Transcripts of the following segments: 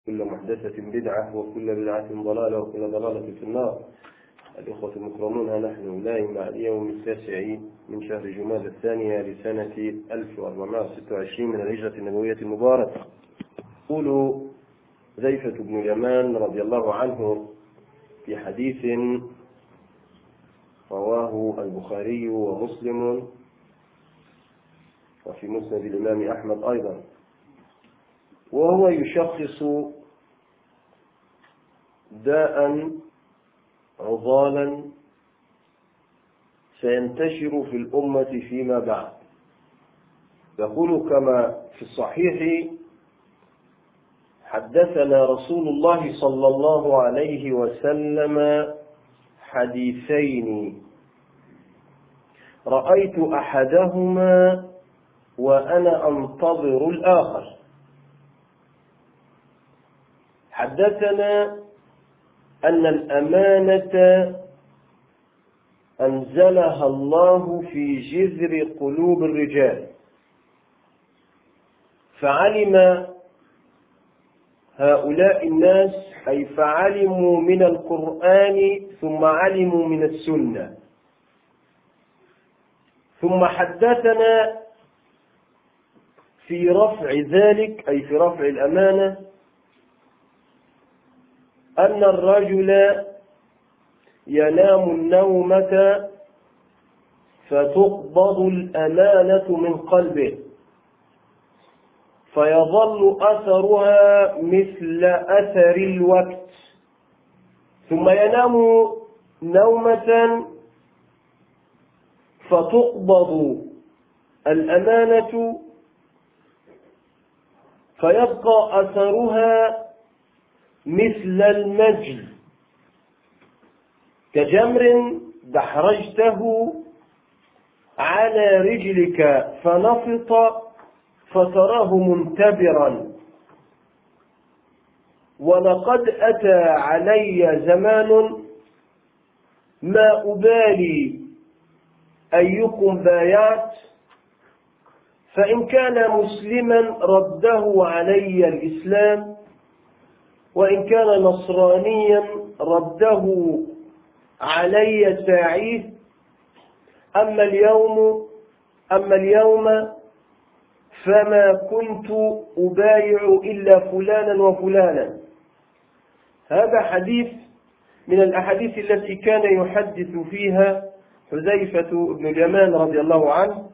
كل محدثة بدعة وكل بدعة ضلالة وكل ضلالة في النار. الإخوة المكرمون، نحن مع اليوم 9 من شهر جمادى الثانية لسنة 1426 من الهجرة النبوية المباركة. يقول حذيفة بن اليمان رضي الله عنه في حديث رواه البخاري ومسلم وفي مسند الإمام أحمد أيضا، وهو يشخص داء عضالا سينتشر في الأمة فيما بعد. يقول كما في الصحيح: حدثنا رسول الله صلى الله عليه وسلم حديثين رأيت أحدهما وأنا أنتظر الآخر. حدثنا أن الأمانة أنزلها الله في جذر قلوب الرجال، فعلم هؤلاء الناس، أي فعلموا من القرآن ثم علموا من السنة. ثم حدثنا في رفع ذلك، أي في رفع الأمانة، أن الرجل ينام النومة فتقبض الأمانة من قلبه فيظل أثرها مثل أثر الوقت، ثم ينام نومة فتقبض الأمانة فيبقى أثرها مثل المجل، كجمر دحرجته على رجلك فنفط فتراه منتبرا. ولقد أتى علي زمان ما أبالي أيكم بايعت، فإن كان مسلما رده علي الإسلام، وإن كان نصرانيا رده علي ساعيه. أما اليوم فما كنت أبايع إلا فلانا وفلانا. هذا حديث من الأحاديث التي كان يحدث فيها حذيفة بن اليمان رضي الله عنه،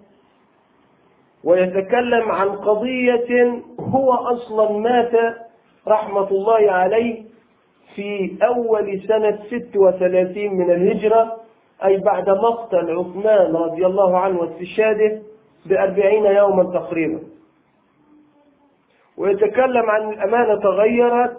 ويتكلم عن قضية هو أصلا مات رحمة الله عليه في أول سنة 36 من الهجرة، أي بعد مقتل عثمان رضي الله عنه واستشهاده ب40 يوما تقريبا. ويتكلم عن الأمانة تغيرت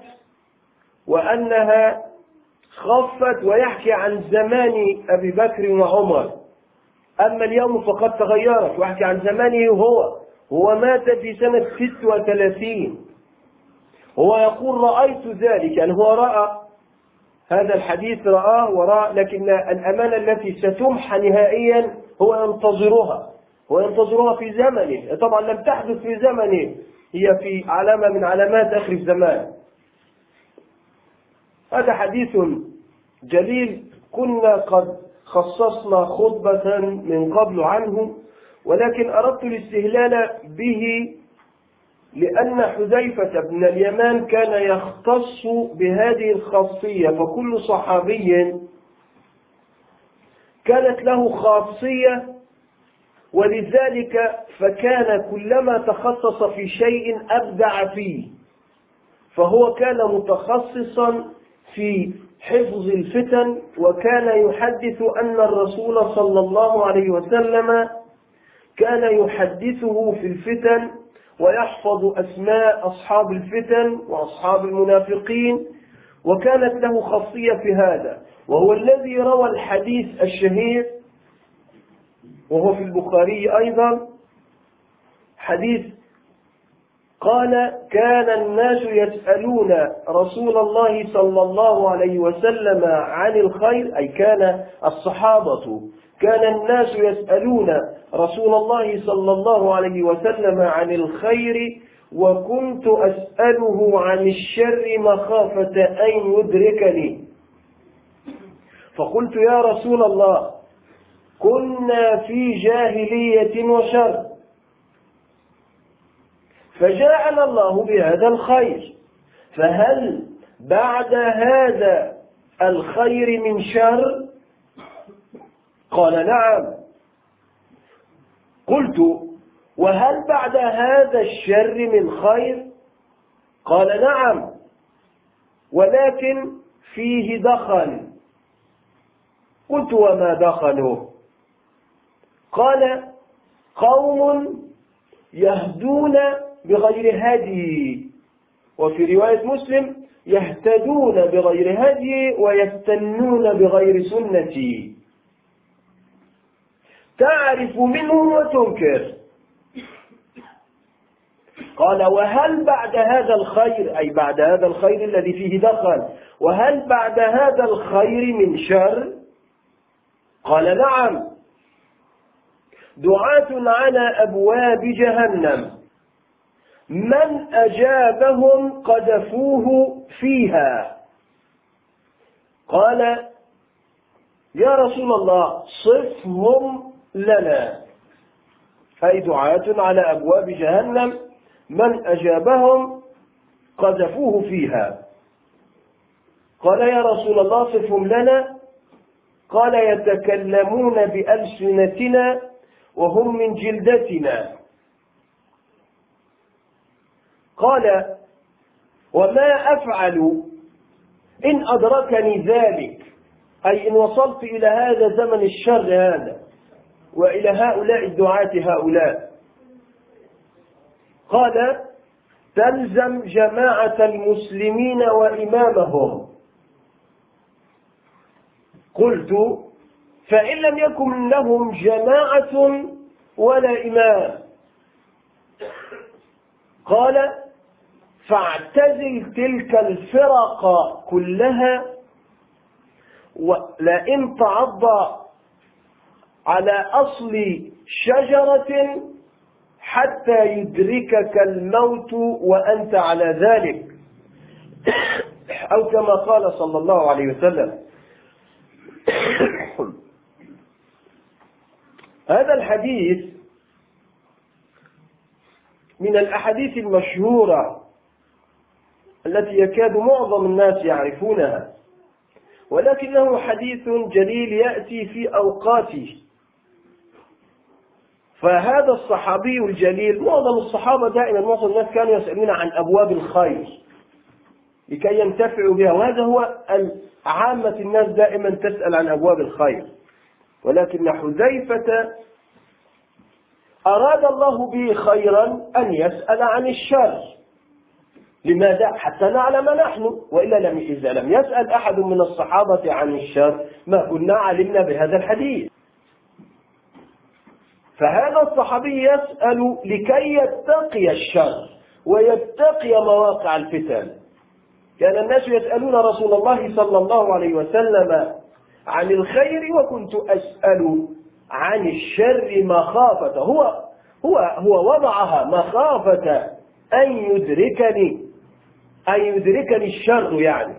وأنها خفت، ويحكي عن زمان أبي بكر وعمر. أما اليوم فقد تغيرت، ويحكي عن زمانه هو مات في سنة 36. هو يقول رأيت ذلك، يعني هو رأى هذا الحديث، رآه ورأى، لكن الأمانة التي ستمحى نهائيا هو ينتظرها في زمنه. طبعا لم تحدث في زمنه، هي في علامة من علامات آخر الزمان. هذا حديث جليل، كنا قد خصصنا خطبة من قبل عنه، ولكن أردت الاستهلال به لأن حذيفة بن اليمان كان يختص بهذه الخاصية، فكل صحابي كانت له خاصية، ولذلك فكان كلما تخصص في شيء أبدع فيه. فهو كان متخصصا في حفظ الفتن، وكان يحدث أن الرسول صلى الله عليه وسلم كان يحدثه في الفتن ويحفظ أسماء أصحاب الفتن وأصحاب المنافقين، وكانت له خاصية في هذا. وهو الذي روى الحديث الشهير، وهو في البخاري أيضا، حديث قال: كان الناس يسألون رسول الله صلى الله عليه وسلم عن الخير، أي كان الصحابة، كان الناس يسألون رسول الله صلى الله عليه وسلم عن الخير وكنت أسأله عن الشر مخافة أن يدركني. فقلت يا رسول الله كنا في جاهلية وشر، فجاءنا الله بهذا الخير، فهل بعد هذا الخير من شر؟ قال نعم. قلت وهل بعد هذا الشر من خير؟ قال نعم، ولكن فيه دخن. قلت وما دخنه؟ قال قوم يهدون بغير هدي، وفي رواية مسلم يهتدون بغير هدي ويستنون بغير سنتي، تعرف منهم وتنكر. قال وهل بعد هذا الخير، أي بعد هذا الخير الذي فيه دخل، وهل بعد هذا الخير من شر؟ قال نعم، دعاة على أبواب جهنم من أجابهم قذفوه فيها. قال يا رسول الله صفهم لنا، أي دعاة على أبواب جهنم من أجابهم قذفوه فيها. قال يا رسول الله صفهم لنا. قال يتكلمون بألسنتنا وهم من جلدتنا. قال وما أفعل إن أدركني ذلك، أي إن وصلت إلى هذا زمن الشر هذا وإلى هؤلاء الدعاة هؤلاء؟ قال تلزم جماعة المسلمين وإمامهم. قلت فإن لم يكن لهم جماعة ولا إمام؟ قال فاعتزل تلك الفرق كلها، ولئن تعض على أصل شجرة حتى يدركك الموت وأنت على ذلك، أو كما قال صلى الله عليه وسلم. هذا الحديث من الأحاديث المشهورة التي يكاد معظم الناس يعرفونها، ولكنه حديث جليل يأتي في أوقاته. فهذا الصحابي الجليل، معظم الصحابة دائما معظم الناس كانوا يسألون عن أبواب الخير لكي ينتفعوا بها، وهذا هو عامة الناس دائما تسأل عن أبواب الخير، ولكن حذيفة أراد الله به خيرا أن يسأل عن الشر. لماذا؟ حتى نعلم نحن، وإلا إذا لم يسأل أحد من الصحابة عن الشر ما كنا علمنا بهذا الحديث. فهذا الصحابي يسأل لكي يتقي الشر ويتقي مواقع الفتن. كان الناس يسألون رسول الله صلى الله عليه وسلم عن الخير، وكنت أسأل عن الشر مخافة، هو وضعها مخافة أن يدركني الشر. يعني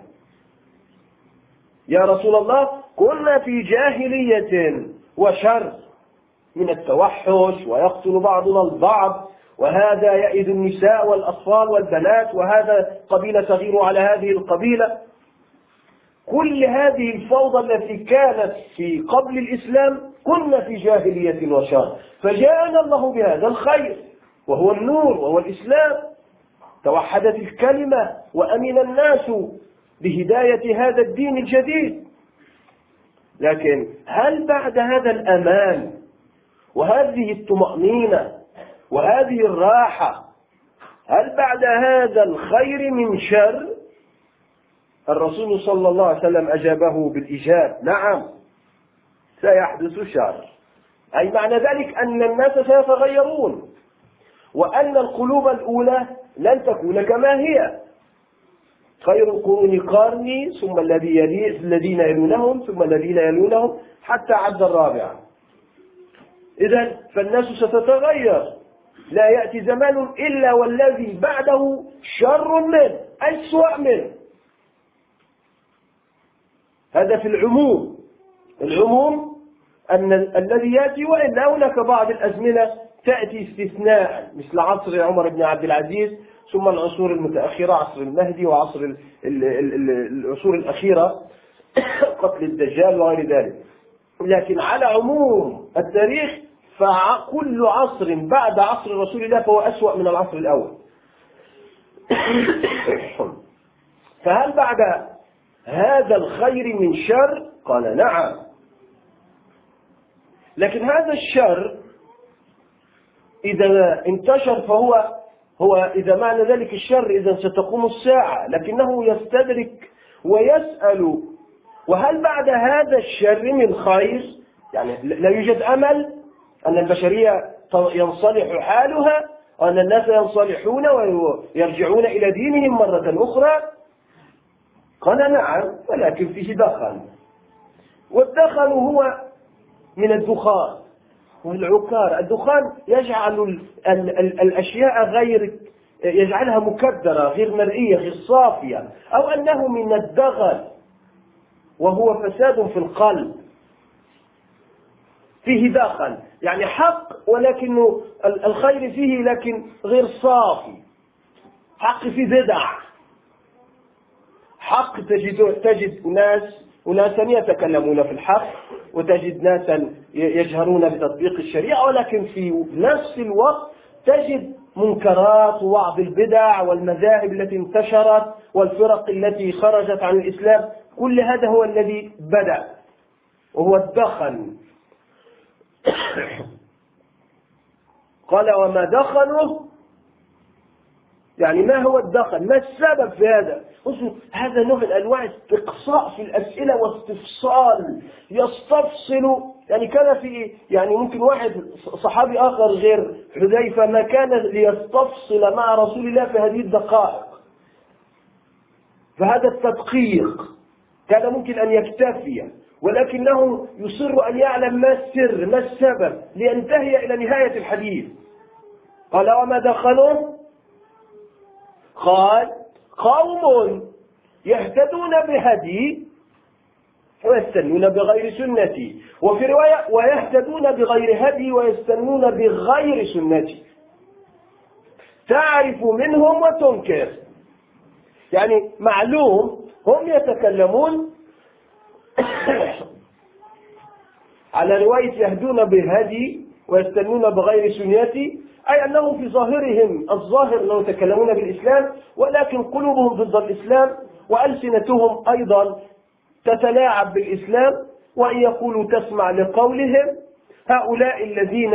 يا رسول الله كنا في جاهلية وشر من التوحش، ويقتل بعضنا البعض، وهذا يئد النساء والأطفال والبنات، وهذا قبيلة تغير على هذه القبيلة. كل هذه الفوضى التي كانت في قبل الإسلام كنا في جاهلية وشر، فجاءنا الله بهذا الخير وهو النور وهو الإسلام، توحدت الكلمة وأمن الناس بهداية هذا الدين الجديد. لكن هل بعد هذا الأمان وهذه الطمأنينة وهذه الراحة، هل بعد هذا الخير من شر؟ الرسول صلى الله عليه وسلم أجابه بالإجابة: نعم، سيحدث شر. أي معنى ذلك أن الناس سيتغيرون، وأن القلوب الأولى لن تكون كما هي. خير القرون قرني، ثم الذين يلونهم، ثم الذين يلونهم، حتى عد الرابعة. إذن فالناس ستتغير، لا يأتي زمان إلا والذي بعده شر منه أسوأ منه. هذا في العموم. العموم أن الذي يأتي، وإلا هناك بعض الأزمنة تأتي استثناء مثل عصر عمر بن عبد العزيز، ثم العصور المتأخرة عصر المهدي وعصر العصور الأخيرة قتل الدجال وغير ذلك. لكن على عموم التاريخ فكل عصر بعد عصر رسول الله فهو أسوأ من العصر الأول. فهل بعد هذا الخير من شر؟ قال نعم. لكن هذا الشر إذا انتشر فهو إذا معنى ذلك الشر إذا ستقوم الساعة، لكنه يستدرك ويسأل وهل بعد هذا الشر من خير؟ يعني لا يوجد أمل أن البشرية ينصلح حالها وأن الناس ينصلحون ويرجعون إلى دينهم مرة أخرى؟ قال نعم، ولكن فيه دخن، والدخن هو من الدخان والعكار. الدخان يجعل الأشياء يجعلها مكدرة غير مرئية غير صافية، أو أنه من الدغل وهو فساد في القلب. فيه دخل يعني حق ولكنه الخير فيه لكن غير صافي. حق فيه بدع، حق تجد أناسا يتكلمون في الحق، وتجد ناسا يجهرون بتطبيق الشريعة، ولكن في نفس الوقت تجد منكرات ووعظ البدع والمذاهب التي انتشرت والفرق التي خرجت عن الإسلام. كل هذا هو الذي بدأ وهو الدخن. قال وما دخنه، يعني ما هو الدخن؟ ما السبب في هذا؟ هذا نوع من أنواع استقصاء في الأسئلة واستفصال، يستفصل. يعني كان في ممكن واحد صحابي آخر غير حذيفة ما كان ليستفصل مع رسول الله في هذه الدقائق، فهذا التدقيق كان ممكن أن يكتفي، ولكنه يصر أن يعلم ما السر ما السبب لينتهي إلى نهاية الحديث. قال وما دخلوا؟ قال قوم يهتدون بهدي ويستنون بغير سنتي، وفي رواية ويهتدون بغير هدي ويستنون بغير سنتي، تعرف منهم وتنكر. يعني معلوم هم يتكلمون على رواية يهدون بهدي ويستنون بغير سنتي، أي أنهم في ظاهرهم الظاهر أنهم يتكلمون بالإسلام، ولكن قلوبهم ضد الإسلام وألسنتهم أيضا تتلاعب بالإسلام، وإن يقولوا تسمع لقولهم. هؤلاء الذين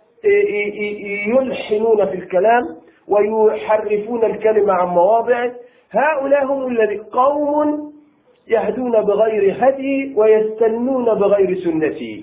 يلحنون في الكلام ويحرفون الكلمة عن مواضعه، هؤلاء هم الذين قوم يهدون بغير هدي ويستنون بغير سنتي.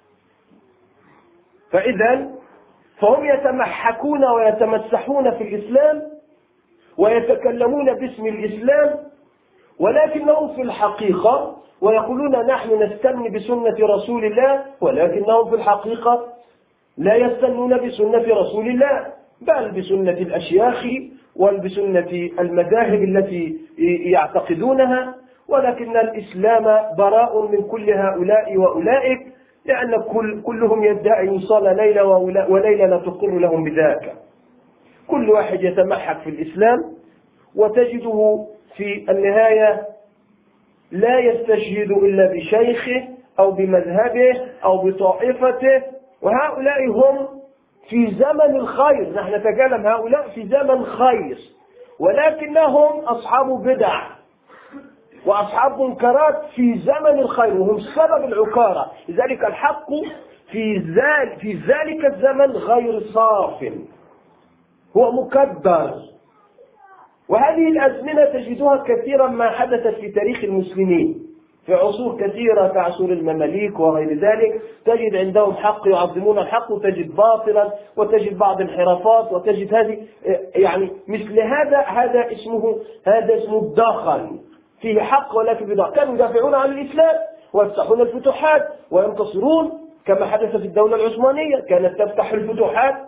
فهم يتمحكون ويتمسحون في الإسلام ويتكلمون باسم الإسلام، ولكنهم في الحقيقة ويقولون نحن نستن بسنة رسول الله، ولكنهم في الحقيقة لا يستنون بسنة رسول الله، بل بسنة الأشياخ وبسنة المذاهب التي يعتقدونها. ولكن الإسلام براء من كل هؤلاء وأولئك، لأن كلهم يدعي وصال ليلة وليلة لا تقر لهم بذاك. كل واحد يتمحك في الإسلام وتجده في النهاية لا يستشهد إلا بشيخه أو بمذهبه أو بطائفته، وهؤلاء هم في زمن الخير. نحن نتكلم هؤلاء في زمن خير، ولكنهم أصحاب بدع وأصحاب منكرات في زمن الخير، وهم سبب العكارة. لذلك الحق في ذلك الزمن غير صاف، هو مكدر. وهذه الأزمنة تجدها كثيرا ما حدثت في تاريخ المسلمين في عصور كثيرة كعصور المماليك وغير ذلك. تجد عندهم حق يعظمون الحق، وتجد باطلا، وتجد بعض الانحرافات، وتجد هذه مثل هذا اسمه الدخل، فيه حق ولكن بدعة. كانوا يدافعون عن الإسلام ويفتحون الفتوحات وينتصرون، كما حدث في الدولة العثمانية، كانت تفتح الفتوحات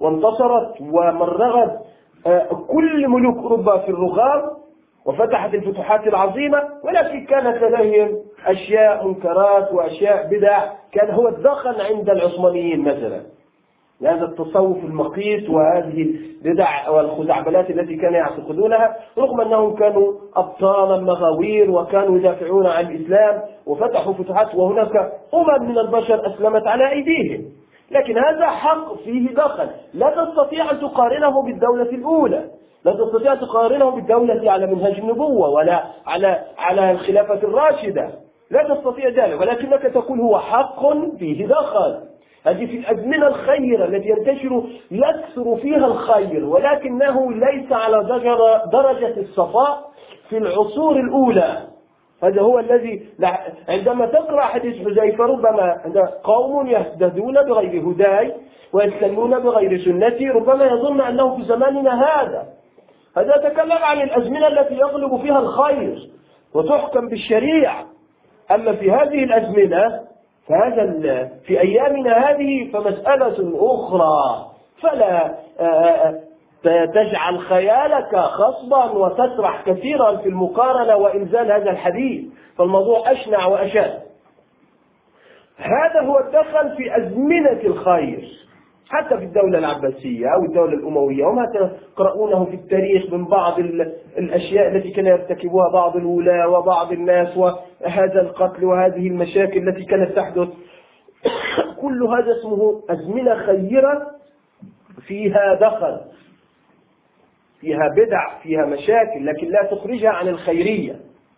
وانتصرت ومرغت كل ملوك أوروبا في الرغام وفتحت الفتوحات العظيمة، ولكن كانت لديهم أشياء منكرات وأشياء بدع. كان هو الدخن عند العثمانيين مثلا، هذا التصوف المقيت وهذه البدع والخزعبلات التي كانوا يعتقدونها، رغم أنهم كانوا أبطالا مغاوير وكانوا يدافعون عن الإسلام وفتحوا فتوحات، وهناك من البشر أسلمت على أيديهم. لكن هذا حق فيه دخل، لا تستطيع أن تقارنه بالدولة الأولى، لا تستطيع أن تقارنه بالدولة على منهج النبوة ولا على الخلافة الراشدة، لا تستطيع ذلك، ولكنك تقول هو حق فيه دخل. هذه في الأزمنة الخيرة التي يكثر فيها الخير، ولكنه ليس على درجة الصفاء في العصور الأولى. هذا هو الذي عندما تقرأ حديث حذيفة ربما قوم يهتدون بغير هداي ويستنون بغير سنتي، ربما يظن أنه في زماننا هذا يتكلم عن الأزمنة التي يغلب فيها الخير وتحكم بالشريعة. أما في هذه الأزمنة في أيامنا هذه فمسألة أخرى، فلا تجعل خيالك خصبا وتسرح كثيرا في المقارنة وإنزال هذا الحديث، فالموضوع أشنع وأشد. هذا هو الدخل في أزمنة الخير، حتى في الدولة العباسية أو الدولة الأموية، وما تقرؤونه في التاريخ من بعض الأشياء التي كان يرتكبها بعض الولاة وبعض الناس، وهذا القتل وهذه المشاكل التي كانت تحدث. كل هذا اسمه أزمنة خيرة فيها دخل، فيها بدع، فيها مشاكل، لكن لا تخرجها عن الخيرية.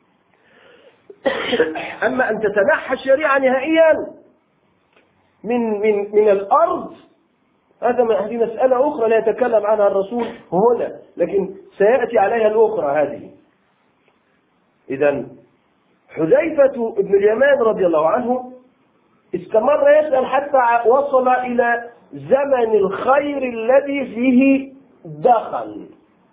أما أن تتنحى الشريعة نهائيا من الأرض، هذه مسألة أخرى لا يتكلم عنها الرسول هنا، لكن سيأتي عليها الأخرى هذه. إذن حذيفة بن اليمان رضي الله عنه استمر يسأل حتى وصل إلى زمن الخير الذي فيه دخل،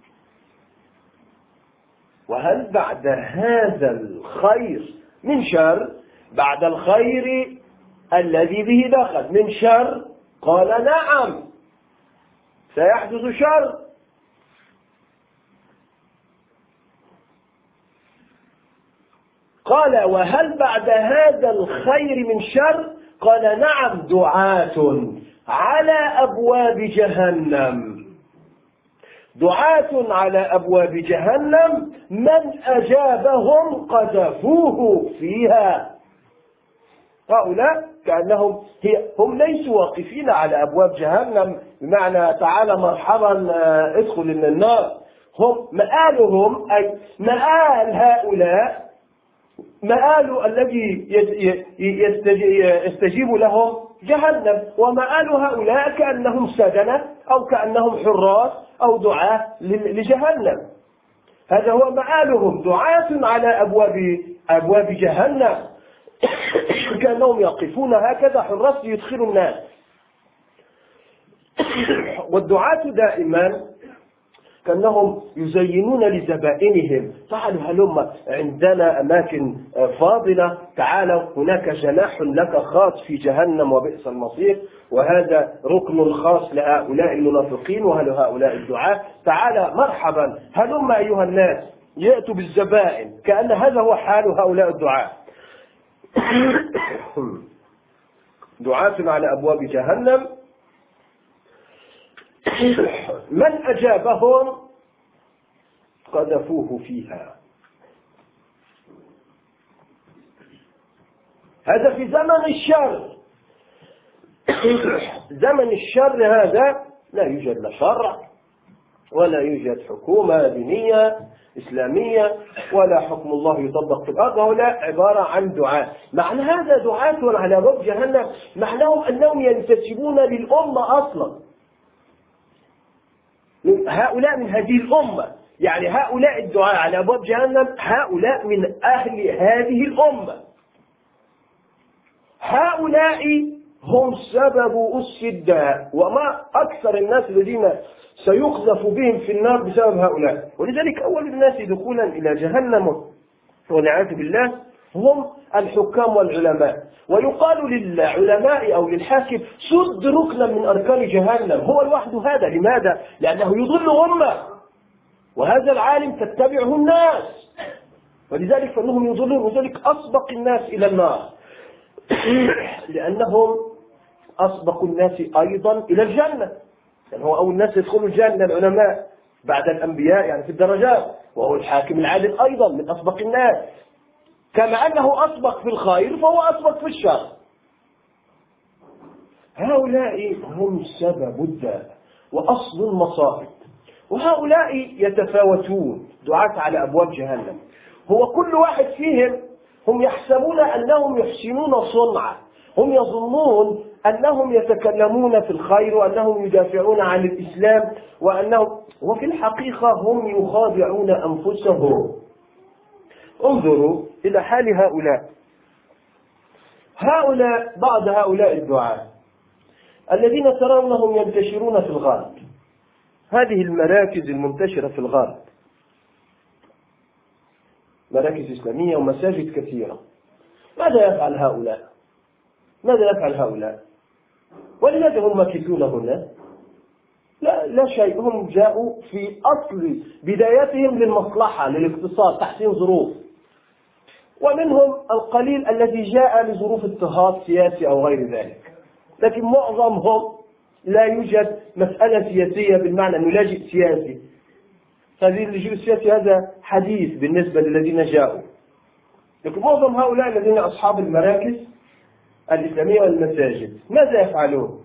وهل بعد هذا الخير من شر؟ بعد الخير الذي به دخل من شر؟ قال نعم، سيحدث شر. قال وهل بعد هذا الخير من شر؟ قال نعم، دعاة على أبواب جهنم، دعاة على أبواب جهنم من أجابهم قذفوه فيها. هؤلاء كأنهم هم ليسوا واقفين على أبواب جهنم بمعنى تعالى مرحبا ادخل النار، هم مآلهم أي مآل هؤلاء، مآل الذي يستجيب لهم جهنم، ومآل هؤلاء كأنهم سجنة أو كأنهم حراس أو دعاة لجهنم. هذا هو مآلهم، دعاة على أبواب جهنم، كأنهم يقفون هكذا حراس ليدخلوا الناس. والدعاة دائما كأنهم يزينون لزبائنهم، تعالوا هلم عندنا أماكن فاضلة، تعالوا هناك جناح لك خاص في جهنم وبئس المصير، وهذا ركن خاص لهؤلاء المنافقين وهؤلاء الدعاة، تعالى مرحبا هلم أيها الناس، يأتوا بالزبائن، كأن هذا هو حال هؤلاء الدعاة. دعاة على أبواب جهنم من أجابهم قذفوه فيها. هذا في زمن الشر. زمن الشر هذا لا يوجد لا شرع ولا يوجد حكومة دينية إسلامية ولا حكم الله يطبق في الأرض، هؤلاء عبارة عن دعاة. معنى هذا دعاة على أبواب جهنم معناهم أنهم ينتسبون للأمة أصلا، هؤلاء من هذه الأمة، يعني هؤلاء الدعاة على أبواب جهنم هؤلاء من أهل هذه الأمة، هؤلاء هم سبب الشدة، وما أكثر الناس الذين سيقذف بهم في النار بسبب هؤلاء. ولذلك أول الناس دخولا إلى جهنم والعياذ بالله هم الحكام والعلماء. ويقال للعلماء أو للحاكم سد ركنا من أركان جهنم، هو لوحده هذا. لماذا؟ لأنه يضل أمة، وهذا العالم تتبعه الناس، ولذلك فإنهم يضلون، وذلك أسبق الناس إلى النار لأنهم أسبق الناس أيضا إلى الجنة. يعني هو أول الناس يدخلوا الجنة العلماء بعد الأنبياء يعني في الدرجات، وهو الحاكم العادل أيضا من أسبق الناس، كما أنه أسبق في الخير فهو أسبق في الشر. هؤلاء هم سبب الداء وأصل المصائب، وهؤلاء يتفاوتون دعاة على أبواب جهنم. هو كل واحد فيهم هم يحسبون أنهم يحسنون صنعا، هم يظنون أنهم يتكلمون في الخير وأنهم يدافعون عن الإسلام وفي الحقيقة هم يخادعون أنفسهم. انظروا إلى حال بعض هؤلاء الدعاة الذين ترونهم ينتشرون في الغرب، هذه المراكز المنتشرة في الغرب، مراكز إسلامية ومساجد كثيرة. ماذا يفعل هؤلاء؟ ولماذا هم ماكثون هنا؟ لا شيء، هم جاءوا في أصل بدايتهم للمصلحة، للاقتصاد، تحسين ظروف، ومنهم القليل الذي جاء لظروف اضطهاد سياسي أو غير ذلك، لكن معظمهم لا يوجد مسألة سياسية بالمعنى أنه لاجئ سياسي. هذه اللجوء السياسي هذا حديث بالنسبة للذين جاءوا، لكن معظم هؤلاء الذين أصحاب المراكز الإسلامية والمساجد ماذا يفعلون؟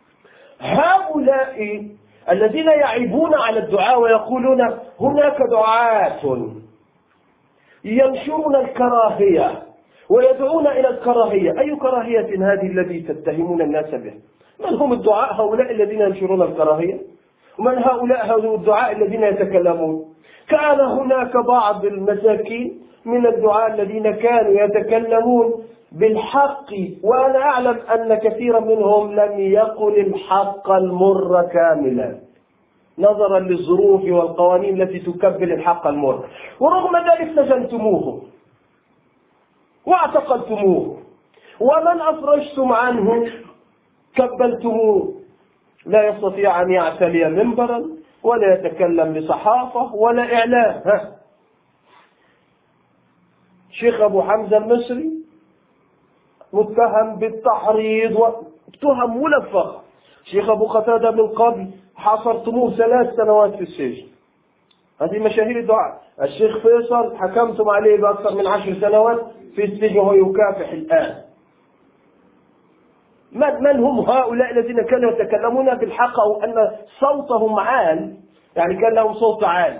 هؤلاء الذين يعيبون على الدعاء ويقولون هناك دعاة ينشرون الكراهية ويدعون إلى الكراهية. أي كراهية هذه التي تتهمون الناس به؟ من هم الدعاء هؤلاء الذين ينشرون الكراهية؟ ومن هؤلاء الدعاء الذين يتكلمون؟ كان هناك بعض المساكين من الدعاء الذين كانوا يتكلمون بالحق، وأنا أعلم أن كثيرا منهم لم يقل الحق المر كاملا نظرا للظروف والقوانين التي تكبل الحق المر، ورغم ذلك سجنتموه واعتقلتموه، ومن أفرجتم عنه كبلتموه، لا يستطيع أن يعتلي منبرا ولا يتكلم بصحافة ولا إعلام. شيخ أبو حمزة المصري متهم بالتحريض وتهم ملفقة. شيخ أبو قتادة من قبل حاصرتموه 3 سنوات في السجن، هذه مشاهير الدعاء. الشيخ فيصل حكمتم عليه بأكثر من 10 سنوات في السجن وهو يكافح الآن. من هم هؤلاء الذين كانوا يتكلمون بالحق أو أن صوتهم عال، يعني كان لهم صوت عال؟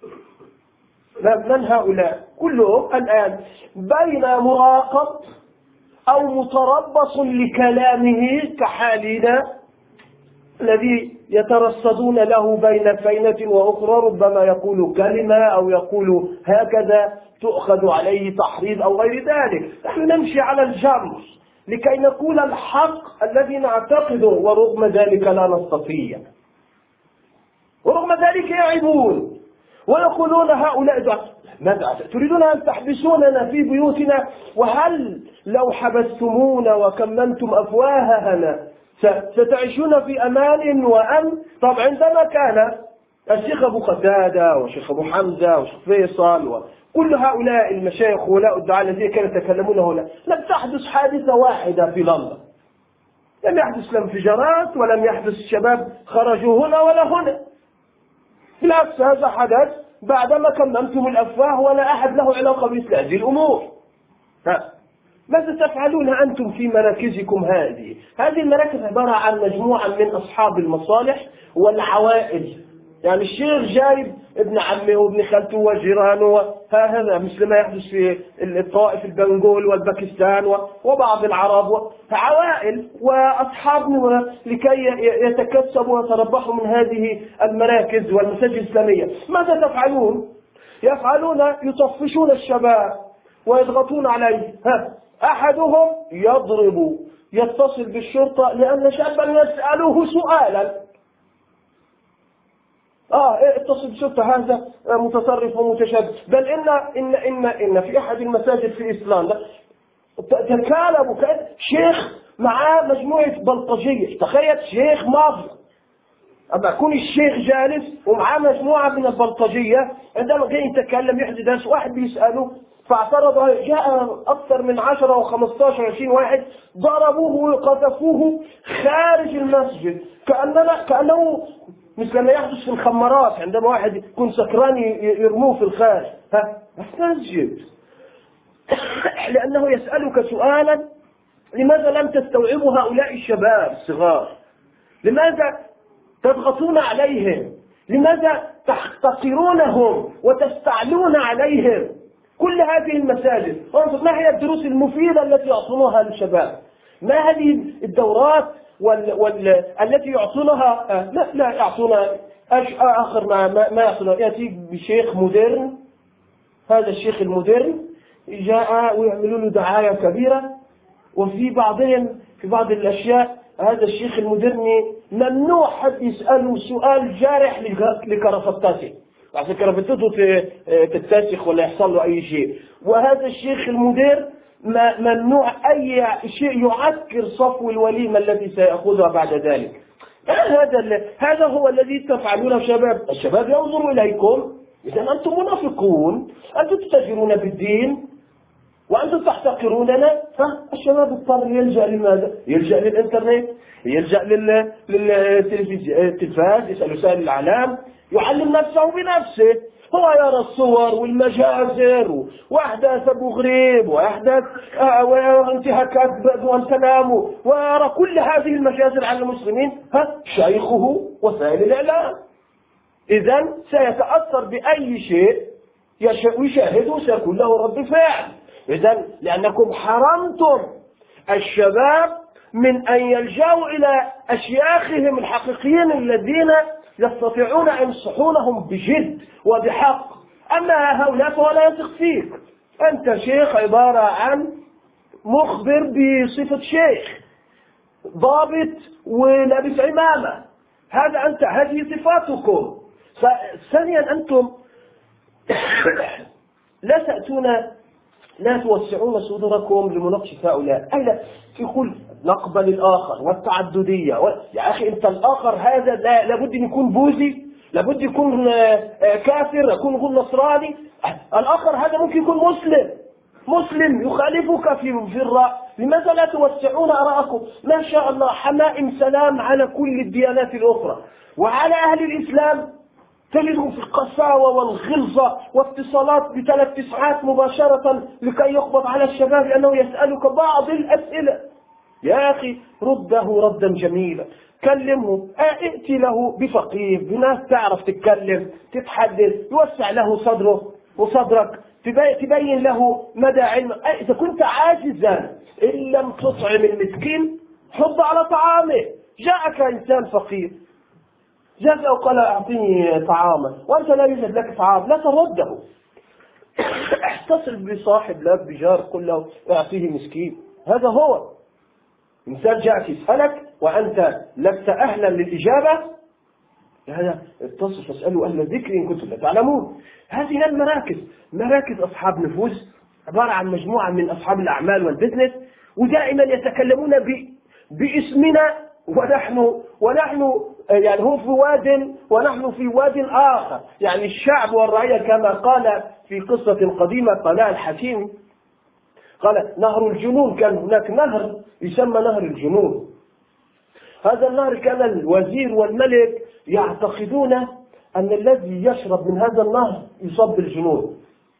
من هؤلاء؟ كلهم الآن بين مراقب أو متربص لكلامه كحالنا الذي يترصدون له بين فينة وأخرى، ربما يقول كلمة أو يقول هكذا تؤخذ عليه تحريض أو غير ذلك. نحن نمشي على الجمر لكي نقول الحق الذي نعتقده، ورغم ذلك لا نستطيع، ورغم ذلك يعيبون ويقولون هؤلاء ماذا تريدون أن تحبسوننا في بيوتنا؟ وهل لو حبستمونا وكممتم أفواهنا ستعيشون في أمان وأمن؟ طب عندما كان الشيخ أبو قتادة والشيخ أبو حمزة والشيخ فيصل وكل هؤلاء المشايخ ولاء الدعاء الذين كانوا يتكلمون هنا، لم تحدث حادثة واحدة في لندن، لم يحدث لا انفجارات ولم يحدث الشباب خرجوا هنا ولا هنا، بالعكس هذا حدث بعدما كممتم الأفواه ولا أحد له علاقة بمثل هذه الأمور. ماذا تفعلون أنتم في مراكزكم هذه؟ هذه المراكز عبارة عن مجموعة من أصحاب المصالح والعوائل، يعني الشيخ جايب ابن عمه وابن خالته وجيرانه، هذا مثل ما يحدث في الطائف البنغول والباكستان وبعض العرب، عوائل وأصحاب لكي يتكسبوا ويتربحوا من هذه المراكز والمساجد الإسلامية. ماذا تفعلون؟ يطفشون الشباب ويضغطون عليه. أحدهم يتصل بالشرطة لأن شابا يسأله سؤالا، اتصل شفت هذا متطرف ومتشدد. بل إن في أحد المساجد في الإسلام تكالبوا كان شيخ معاه مجموعة بلطجية. تخيل شيخ مافيا، أما يكون الشيخ جالس ومعاه مجموعة من البلطجية، عندما جاي يتكلم يحدث درس واحد بيسأله فاعترض، جاء أكثر من 10 و15 20 واحد ضربوه وقذفوه خارج المسجد، كأنه مثل ما يحدث في الخمارات عندما واحد يكون سكران يرموه في الخارج. المسجد لأنه يسألك سؤالا: لماذا لم تستوعبوا هؤلاء الشباب الصغار؟ لماذا تضغطون عليهم؟ لماذا تحتقرونهم وتستعلون عليهم؟ كل هذه المساجد، ما هي الدروس المفيدة التي يعطونها للشباب؟ ما هذه الدورات التي يعطونها؟ لا يعطون آخر ما يعطون، يأتي بشيخ مودرن. هذا الشيخ المودرن جاء ويعملوا له دعاية كبيرة، وفي بعضهم في بعض الأشياء هذا الشيخ المودرني ممنوع حد يسأله سؤال جارح لكرافتاته، عشان كرافتته تتسخ ولا يحصل له أي شيء. وهذا الشيخ المودرن ممنوع أي شيء يعكر صفو الوليمة التي سيأخذها بعد ذلك. هذا هو الذي تفعلونه شباب. الشباب ينظر إليكم، إذا أنتم منافقون، أنتم تتاجرون بالدين وأنتم تحتقروننا. فالشباب اضطر يلجأ لماذا؟ يلجأ للإنترنت، يلجأ للتلفاز، يسأل سائل الإعلام، يعلم نفسه بنفسه. هو يرى الصور والمجازر وأحداث أبو غريب وأحداث وانتهاكات غوانتنامو، ويرى كل هذه المجازر على المسلمين. شيخه وسائل الإعلام. إذن سيتأثر بأي شيء يشاهده سيكون له رد فعل. إذن لأنكم حرمتم الشباب من أن يلجأوا إلى أشياخهم الحقيقيين الذين يستطيعون أن ينصحونهم بجد وبحق. أما هؤلاء فلا يثق فيك. أنت شيخ عبارة عن مخبر بصفة شيخ، ضابط ولابس عمامة. هذه صفاتكم. ثانيا أنتم لا توسعون صدوركم لمناقشة هؤلاء. ألا يقول نقبل الآخر والتعددية يا أخي أنت الآخر هذا لابد أن يكون بوذي، لابد يكون كافر، يكون نصراني. الآخر هذا ممكن يكون مسلم يخالفك في الرأي. لماذا لا توسعون آراءكم؟ ما شاء الله حمائم سلام على كل الديانات الأخرى، وعلى أهل الإسلام تجدهم في القساوة والغلظة واتصالات ب3 تسعات مباشرة لكي يقبض على الشباب لأنه يسألك بعض الأسئلة. يا أخي رده ردا جميلا، كلمه، ائتي له بفقيه، بناس تعرف تتكلم تتحدث، يوسع له صدره وصدرك، تبين له مدى علمك. إذا كنت عاجزا إن لم تطعم المسكين حض على طعامه. جاءك إنسان فقير جاء وقال أعطيني طعاما وأنت لا يوجد لك طعام، لا ترده. اتصل بصاحب لك بجار قل له أعطيه مسكين. هذا هو إنسان جاءك يسألك وأنت لست أهلا للإجابة، هذا اتصل فاسألوا أهل الذكر إن كنتم لا تعلمون. هذه مراكز أصحاب نفوذ، عبارة عن مجموعة من أصحاب الأعمال والبزنس، ودائما يتكلمون باسمنا ونحن يعني هم في واد ونحن في واد آخر. يعني الشعب والرعية كما قال في قصة قديمة قالها الحكيم، قال نهر الجنون. كان هناك نهر يسمى نهر الجنون. هذا النهر كان الوزير والملك يعتقدون أن الذي يشرب من هذا النهر يصاب بالجنون.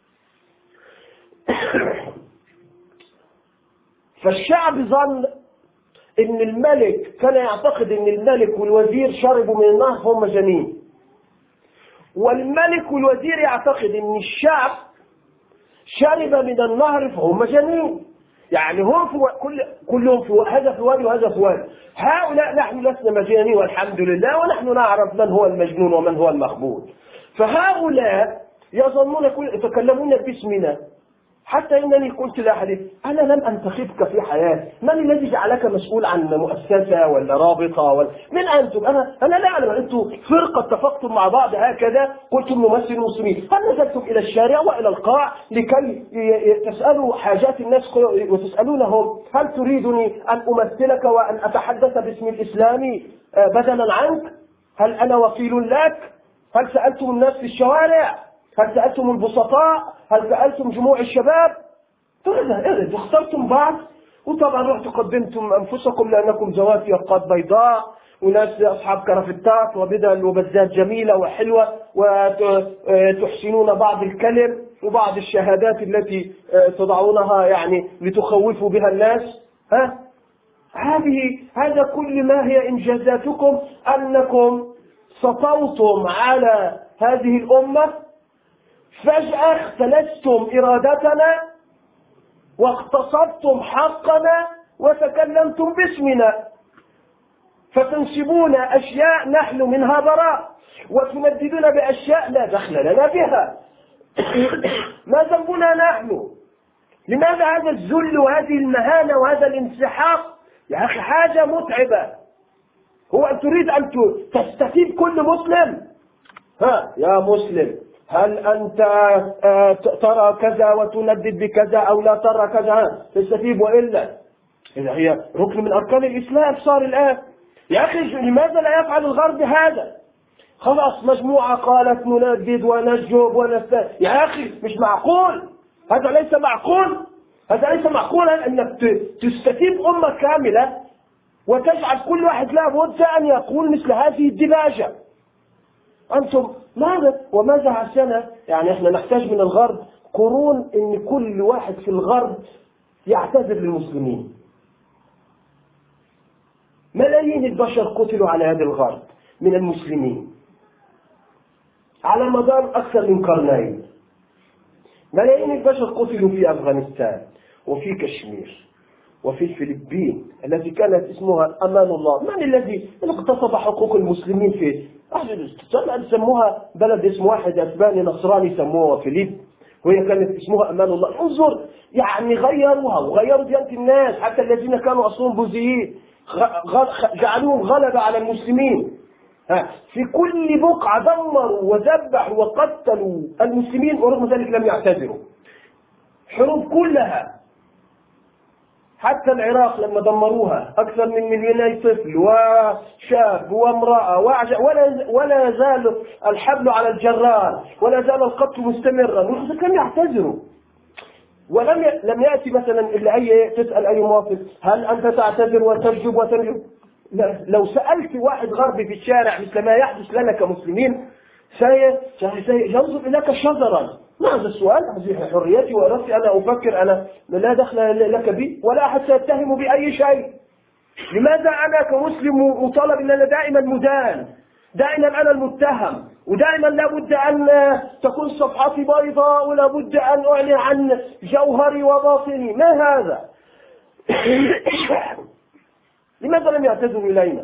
فالشعب ظن ان الملك، كان يعتقد ان الملك والوزير شربوا من النهر هم مجانين، والملك والوزير يعتقد ان الشعب شرب من النهر فهم مجانين. يعني هم كلهم في هذا في وادي وهذا في وادي. هؤلاء نحن لسنا مجانين والحمد لله، ونحن نعرف من هو المجنون ومن هو المخبول. فهؤلاء يظنون يتكلمون باسمنا. حتى إنني قلت لأحد: أنا لم أنتخبك في حياتي، من الذي جعلك مسؤول عن مؤسسة ولا رابطة من أنتم؟ أنا لا أعلم. أنتم فرقة اتفقتم مع بعض هكذا، قلتم نمثل المسلمين، هل نزلتم إلى الشارع وإلى القاع لكي تسألوا حاجات الناس وتسألونهم: هل تريدني أن أمثلك وأن أتحدث باسم الإسلام بدلا عنك؟ هل أنا وكيل لك؟ هل سألتم الناس في الشوارع؟ هل سألتم البسطاء؟ هل سألتم جموع الشباب؟ إذا اخترتم بعض، وطبعا رحتوا قدمتم أنفسكم لأنكم زوات يرقات بيضاء وناس أصحاب كرافتات وبدل وبزات جميلة وحلوة، وتحسنون بعض الكلم وبعض الشهادات التي تضعونها يعني لتخوفوا بها الناس. هذا كل ما هي إنجازاتكم، أنكم سطوتم على هذه الأمة، فجأة اختلستم إرادتنا واغتصبتم حقنا وتكلمتم باسمنا، فتنسبون أشياء نحن منها براء وتمددون بأشياء لا دخل لنا بها. ما ذنبنا نحن؟ لماذا هذا الذل وهذه المهانة وهذا الانسحاق؟ يا أخي حاجة متعبة. هو أن تريد أن تستفيد كل مسلم؟ يا مسلم، هل أنت ترى كذا وتندد بكذا أو لا ترى كذا؟ تستفيد وإلا إذا هي ركن من أركان الإسلام صار الآن. يا أخي لماذا لا يفعل الغرب هذا؟ خلاص مجموعة قالت نندد ونسجب يا أخي مش معقول، هذا ليس معقول. هذا ليس معقولا أنك تستفيد أمة كاملة وتجعل كل واحد لابد أن يقول مثل هذه الدباجة. أنتم وماذا عسنا؟ يعني إحنا نحتاج من الغرب قرون إن كل واحد في الغرب يعتذر للمسلمين. ملايين البشر قتلوا على هذا الغرب من المسلمين على مدار أكثر من قرنين. ملايين البشر قتلوا في أفغانستان وفي كشمير وفي الفلبين التي كانت اسمها أمان الله. من الذي اغتصب حقوق المسلمين في سموها بلد اسم واحد أسباني نصراني سموها فيليب، وهي كانت اسمها أمان الله. انظر يعني غيروها وغيروا ديانة الناس، حتى الذين كانوا أصلهم بوذيين جعلوهم غلبة على المسلمين. في كل بقعة دمروا وذبحوا وقتلوا المسلمين ورغم ذلك لم يعتذروا. حروب كلها، حتى العراق لما دمروها أكثر من 2,000,000 طفل وشاب وامرأة ولا يزال الحبل على الجرار ولا زال القتل مستمرا، لم يعتذروا. لم يأتي مثلا إلا تسأل أي مواطن: هل أنت تعتذر وترجب وترجب؟ لو سألت واحد غربي في الشارع مثل ما يحدث لنا كمسلمين سينظر إليك شذرا. ما هذا السؤال؟ هذه حريتي وإرادتي، أنا أفكر، أنا لا دخل لك بي ولا أحد سيتهم بأي شيء. لماذا أنا كمسلم مطالب أن أنا دائما مدان، دائما أنا المتهم، ودائما لابد أن تكون صفحتي بيضاء ولابد أن أعلن عن جوهري وباطني؟ ما هذا؟ لماذا لم يعتذروا إلينا؟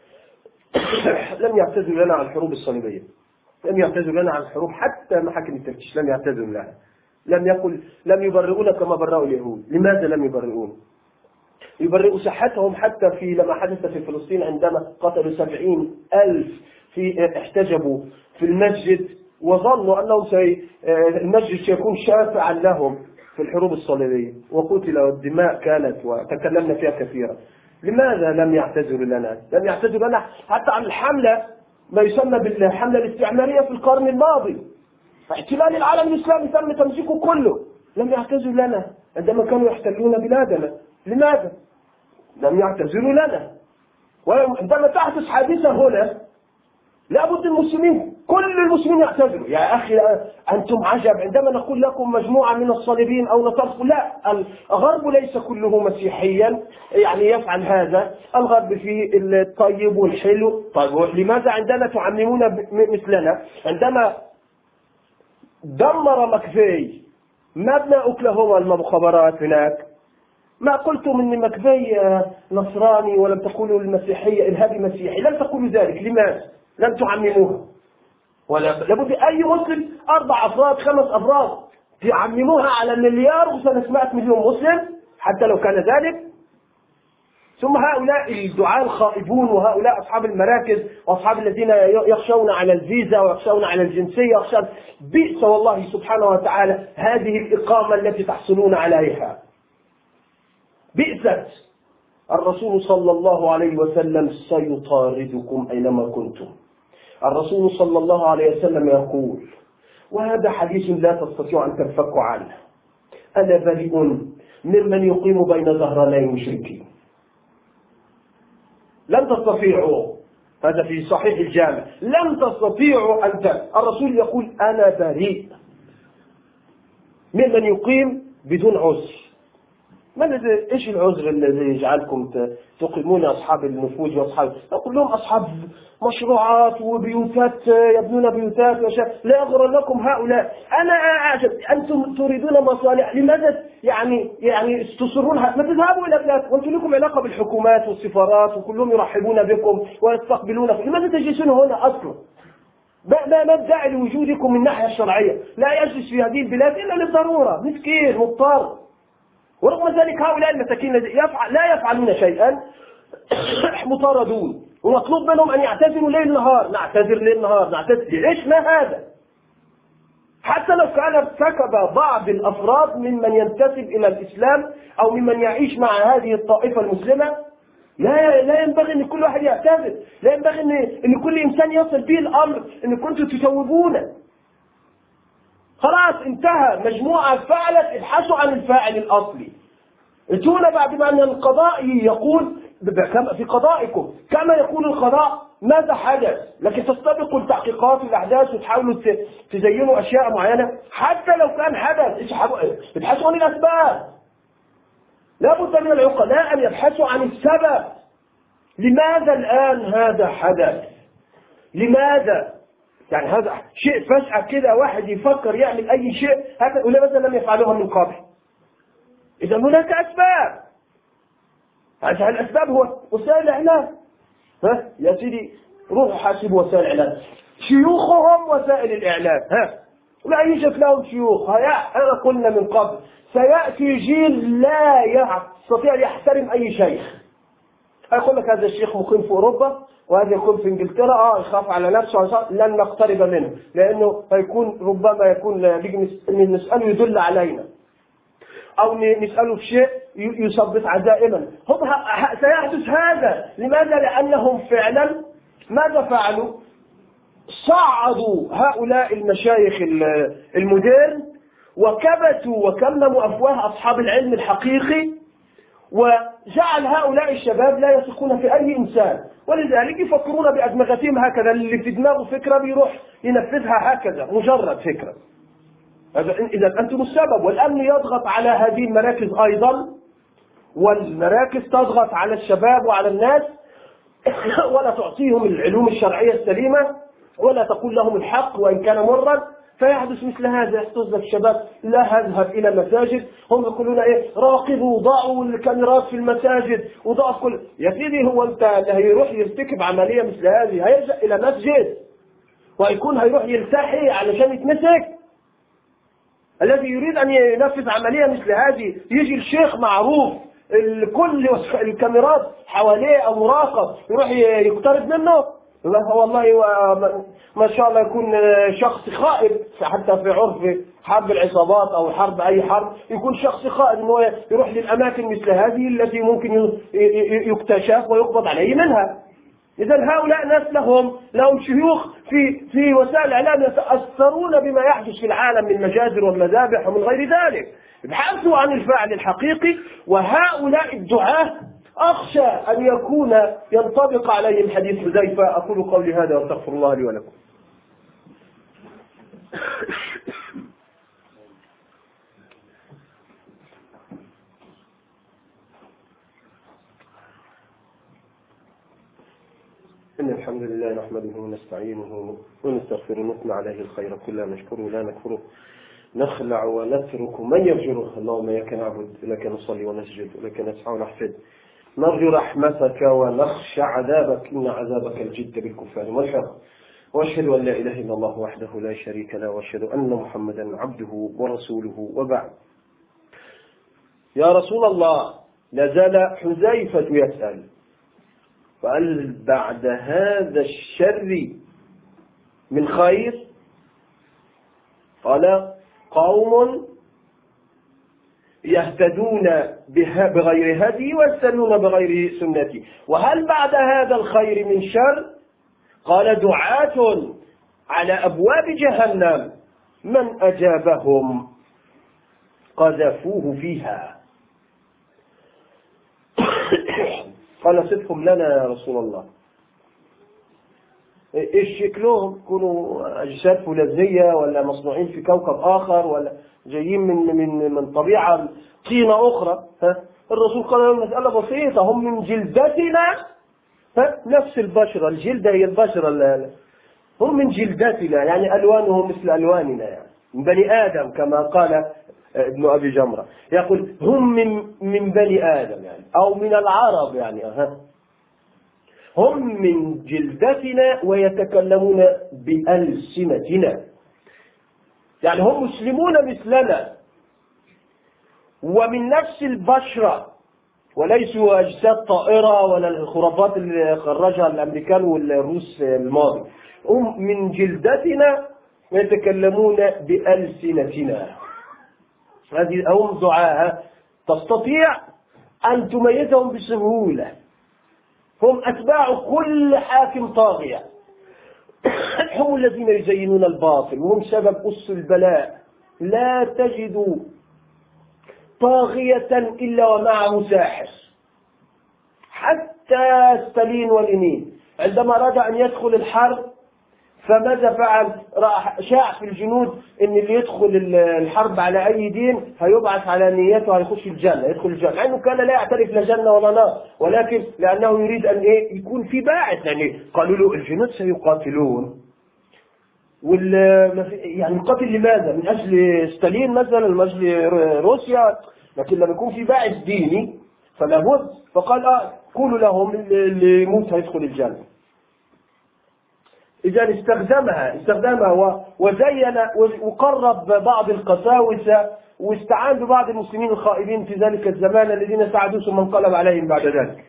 لم يعتذروا لنا عن الحروب الصليبية، لم يعتذروا لنا عن الحروب، حتى محاكم التفتيش لم يعتذروا لها. لم يبرئون كما برئوا اليهود. لماذا لم يبرئون؟ يبرئوا صحتهم حتى في لما حدث في فلسطين عندما قتلوا 70,000 احتجبوا في المسجد وظنوا أنهم المسجد سيكون شافعا لهم في الحروب الصليبية، وقتل والدماء كانت وتكلمنا فيها كثيرا. لماذا لم يعتذروا لنا؟ لم يعتذروا لنا حتى عن الحملة، ما يسمى بالحملة الاستعمارية في القرن الماضي. احتلال العالم الإسلامي تم تمسيكه كله. لم يعتذروا لنا عندما كانوا يحتلون بلادنا. لماذا؟ لم يعتذروا لنا. وعندما تحدث حادثة هنا لابد المسلمين كل المسلمين يعتذروا. يا أخي أنتم عجب، عندما نقول لكم مجموعة من الصليبيين أو نصارى، لا، الغرب ليس كله مسيحيا يعني يفعل هذا. الغرب فيه الطيب والحلو. طيب لماذا عندما تعممون مثلنا؟ عندما دمر مكفي مبنى أوكلاهوما المخابرات هناك، ما قلتم ان مكفي نصراني ولم تقولوا المسيحية إرهابي مسيحي، لم تقولوا ذلك. لماذا لم تعمموها؟ لابد أي مسلم 4 أفراد 5 أفراد يعمموها على مليار و300 مليون مسلم حتى لو كان ذلك. ثم هؤلاء الدعاة الخائبون وهؤلاء أصحاب المراكز وأصحاب الذين يخشون على الفيزا ويخشون على الجنسية ويخشون، بئس والله سبحانه وتعالى هذه الإقامة التي تحصلون عليها، بئست. الرسول صلى الله عليه وسلم سيطاردكم أينما كنتم. الرسول صلى الله عليه وسلم يقول، وهذا حديث لا تستطيع أن تنفكوا عنه: أنا بريء ممن يقيم بين ظهراني المشركين. لن تستطيعوا، هذا في صحيح الجامع، لن تستطيعوا أن الرسول يقول أنا بريء ممن يقيم بدون عذر. إيش العذر الذي يجعلكم تقيمون أصحاب النفوذ وأصحاب، نقول لهم أصحاب مشروعات وبيوتات يبنون بيوتات لا يغرنكم هؤلاء. أنا أعجب، أنتم تريدون مصالح، لماذا يعني تصرونها؟ ما تذهبوا إلى بلاد وأنتم لكم علاقة بالحكومات والسفارات وكلهم يرحبون بكم ويستقبلونكم، لماذا تجلسون هنا أصلا؟ ما الداعي لوجودكم من الناحية الشرعية؟ لا يجلس في هذه البلاد إلا للضرورة، مسكين مضطر. ورغم ذلك هؤلاء المساكين لا يفعلون شيئا، مطاردون، ومطلوب منهم أن يعتذروا ليل نهار. نعتذر ليل نهار، نعتذر، إيش ما هذا؟ حتى لو كان ارتكب بعض الأفراد ممن ينتسب إلى الإسلام أو ممن يعيش مع هذه الطائفة المسلمة، لا ينبغي أن كل واحد يعتذر، لا ينبغي أن كل إنسان يصل به الأمر أن كنتم تتوبون. خلاص انتهى، مجموعة فعلت، ابحثوا عن الفاعل الأصلي. اتونا بعد ما أن القضاء يقول في قضائكم كما يقول القضاء ماذا حدث، لكن تستبقوا التحقيقات والأحداث وتحاولوا تزينوا أشياء معينة. حتى لو كان حدث ابحثوا عن الأسباب. لا بد من العقلاء أن يبحثوا عن السبب. لماذا الآن هذا حدث؟ لماذا؟ يعني هذا شيء فجأة كده واحد يفكر يعمل أي شيء هذا، ولماذا لم يفعلوها من قبل؟ إذا هناك أسباب. هذه الأسباب هو وسائل الإعلام. يا سيدي روحوا حاسبوا وسائل الإعلام، شيوخهم وسائل الإعلام. لا يوجد لهم شيوخ. أنا قلنا من قبل سيأتي جيل لا يستطيع يحترم أي شيخ. يقول لك هذا الشيخ مقيم في أوروبا وهذا يكون في إنجلترا، يخاف على نفسه، لن نقترب منه لأنه ربما يكون نسأله يدل علينا أو نسأله في شيء يثبت عزائما. سيحدث هذا. لماذا؟ لأنهم فعلا ماذا فعلوا؟ صعدوا هؤلاء المشايخ المودرن وكبتوا وكمموا أفواه أصحاب العلم الحقيقي، وجعل هؤلاء الشباب لا يثقون في أي إنسان، ولذلك يفكرون بأدمغتهم هكذا. اللي في دماغه فكرة بيروح ينفذها هكذا، مجرد فكرة. إذا أنتم السبب، والأمن يضغط على هذه المراكز أيضا، والمراكز تضغط على الشباب وعلى الناس ولا تعطيهم العلوم الشرعية السليمة ولا تقول لهم الحق وإن كان مرا، فيحدث مثل هذا. يحدث الشباب لا يذهب إلى المساجد، هم يقولون راقبوا، ضعوا الكاميرات في المساجد وضعوا كل. يا سيدي هو أنت اللي هيروح يرتكب عملية مثل هذه هيلجأ إلى مسجد ويكون هيروح يلتحي علشان يتمسك؟ الذي يريد أن ينفذ عملية مثل هذه يجي الشيخ معروف كل الكاميرات حواليه أو مراقب يروح يقترب منه؟ والله ما شاء الله يكون شخص خائب، حتى في عرف حرب العصابات أو حرب أي حرب يكون شخص خائب إنه يروح للأماكن مثل هذه التي ممكن يكتشف ويقبض عليه منها. إذا هؤلاء ناس لهم شيوخ في وسائل الإعلام يتأثرون بما يحدث في العالم من مجازر ومذابح ومن غير ذلك. ابحثوا عن الفاعل الحقيقي. وهؤلاء الدعاة أخشى أن يكون ينطبق عليهم حديث حذيفة. أقول قولي هذا واستغفر الله لي ولكم. إن الحمد لله نحمده ونستعينه ونستغفره ونثنى عليه الخير كله، نشكره لا نكفره، نخلع ونترك من يفجره. اللهم إياك نعبد، لك نصلي ونسجد، ولك نسعى ونحفد، نرجو رحمتك ونخشى عذابك، إن عذابك الجد بالكفار والفجر. وأشهد أن لا إله إلا الله وحده لا شريك له وأشهد أن محمدا عبده ورسوله وبعد. يا رسول الله، لازال حذيفة يسأل: فهل بعد هذا الشر من خير؟ قال: قوم يهتدون بغير هدي ويستنون بغير سنتي. وهل بعد هذا الخير من شر؟ قال: دعاة على أبواب جهنم من أجابهم قذفوه فيها. قال: صفهم لنا يا رسول الله. ايش شكلهم؟ يكونوا اجساد فولاذيه ولا مصنوعين في كوكب اخر ولا جايين من طبيعه طينه اخرى؟ الرسول قال لهم مساله بسيطه: هم من جلدتنا، نفس البشره، الجلده هي البشره، هم من جلدتنا، يعني الوانهم مثل الواننا، يعني من بني ادم كما قال ابن ابي جمره، يقول هم من بني ادم يعني، او من العرب يعني. هم من جلدتنا ويتكلمون بألسنتنا، يعني هم مسلمون مثلنا ومن نفس البشرة، وليسوا أجساد طائرة ولا الخرافات اللي خرجها الأمريكان والروس الماضي. هم من جلدتنا ويتكلمون بألسنتنا. هذه هم دعاء تستطيع أن تميزهم بسهولة. هم أتباع كل حاكم طاغية، هم الذين يزينون الباطل وهم سبب أس البلاء. لا تجد طاغية إلا ومعه ساحر. حتى ستالين ولينين عندما أراد أن يدخل الحرب، فماذا فعل؟ شاع في الجنود ان اللي يدخل الحرب على اي دين هيبعث على نيته هيخش الجنه، يدخل الجنه، مع انه كان لا يعترف لا جنه ولا نار، ولكن لانه يريد ان يكون في باعث. يعني قالوا له الجنود سيقاتلون، يعني نقاتل لماذا؟ من اجل ستالين مثلا، من اجل روسيا، لكن لما يكون في باعث ديني فلا بد. فقال قولوا لهم اللي يموت هيدخل الجنه. إذا استخدمها وزين وقرب بعض القساوسة، واستعان ببعض المسلمين الخائبين في ذلك الزمان الذين ساعدوه ثم انقلب عليهم بعد ذلك.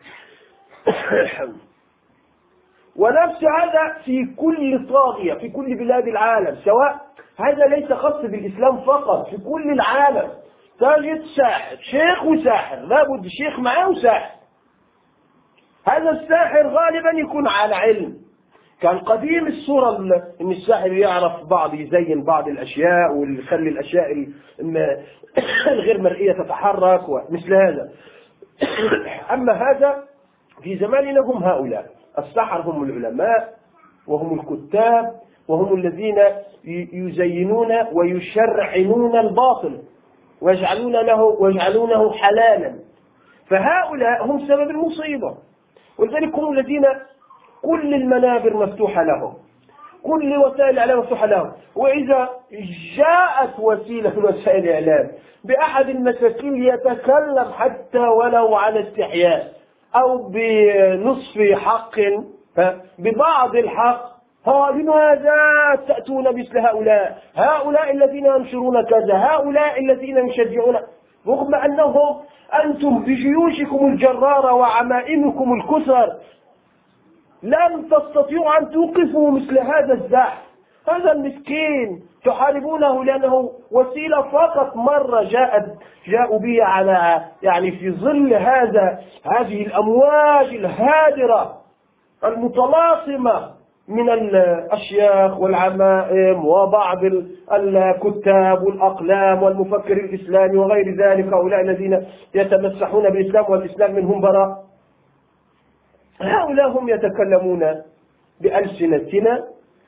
ونفس هذا في كل طاغية في كل بلاد العالم، سواء هذا ليس خاص بالإسلام فقط، في كل العالم تجد ساحر، شيخ وساحر، لابد شيخ معه ساحر. هذا الساحر غالبا يكون على علم. كان قديم الصورة ان الساحر يعرف بعض، يزين بعض الاشياء ويخلي الاشياء الغير مرئية تتحرك ومثل هذا. اما هذا في زماننا هم هؤلاء السحر، هم العلماء وهم الكتاب وهم الذين يزينون ويشرعنون الباطل ويجعلونه حلالا. فهؤلاء هم سبب المصيبة، ولذلك هم الذين كل المنابر مفتوحة لهم، كل وسائل الإعلام مفتوحة لهم. وإذا جاءت وسيلة من وسائل الإعلام بأحد المساكين يتكلم حتى ولو على استحياء أو بنصف حق، ببعض الحق، لماذا تأتون مثل هؤلاء الذين ينشرون كذا، هؤلاء الذين يشجعون، رغم أنهم أنتم بجيوشكم الجرارة وعمائمكم الكثر لم تستطيعوا أن توقفوا مثل هذا الزحف. هذا المسكين تحاربونه لأنه وسيلة فقط مرة جاءوا بها على، يعني في ظل هذه الأمواج الهادرة المتلاصمة من الأشياخ والعمائم وبعض الكتاب والأقلام والمفكر الإسلامي وغير ذلك، هؤلاء الذين يتمسحون بالإسلام والإسلام منهم براء. هؤلاء هم يتكلمون بألسنتنا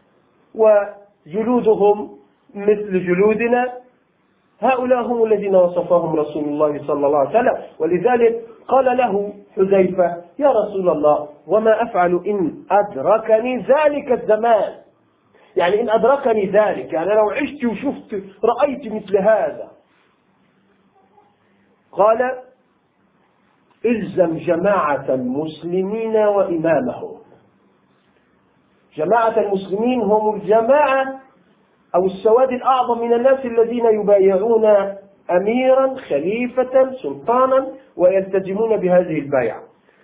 وجلودهم مثل جلودنا. هؤلاء هم الذين وصفهم رسول الله صلى الله عليه وسلم. ولذلك قال له حذيفة: يا رسول الله، وما أفعل إن أدركني ذلك الزمان؟ يعني إن أدركني ذلك، يعني لو عشت وشفت رأيت مثل هذا. قال: الزم جماعة المسلمين وإمامهم. جماعة المسلمين هم الجماعة أو السواد الأعظم من الناس الذين يبايعون أميرا خليفة سلطانا ويلتزمون بهذه البيعة.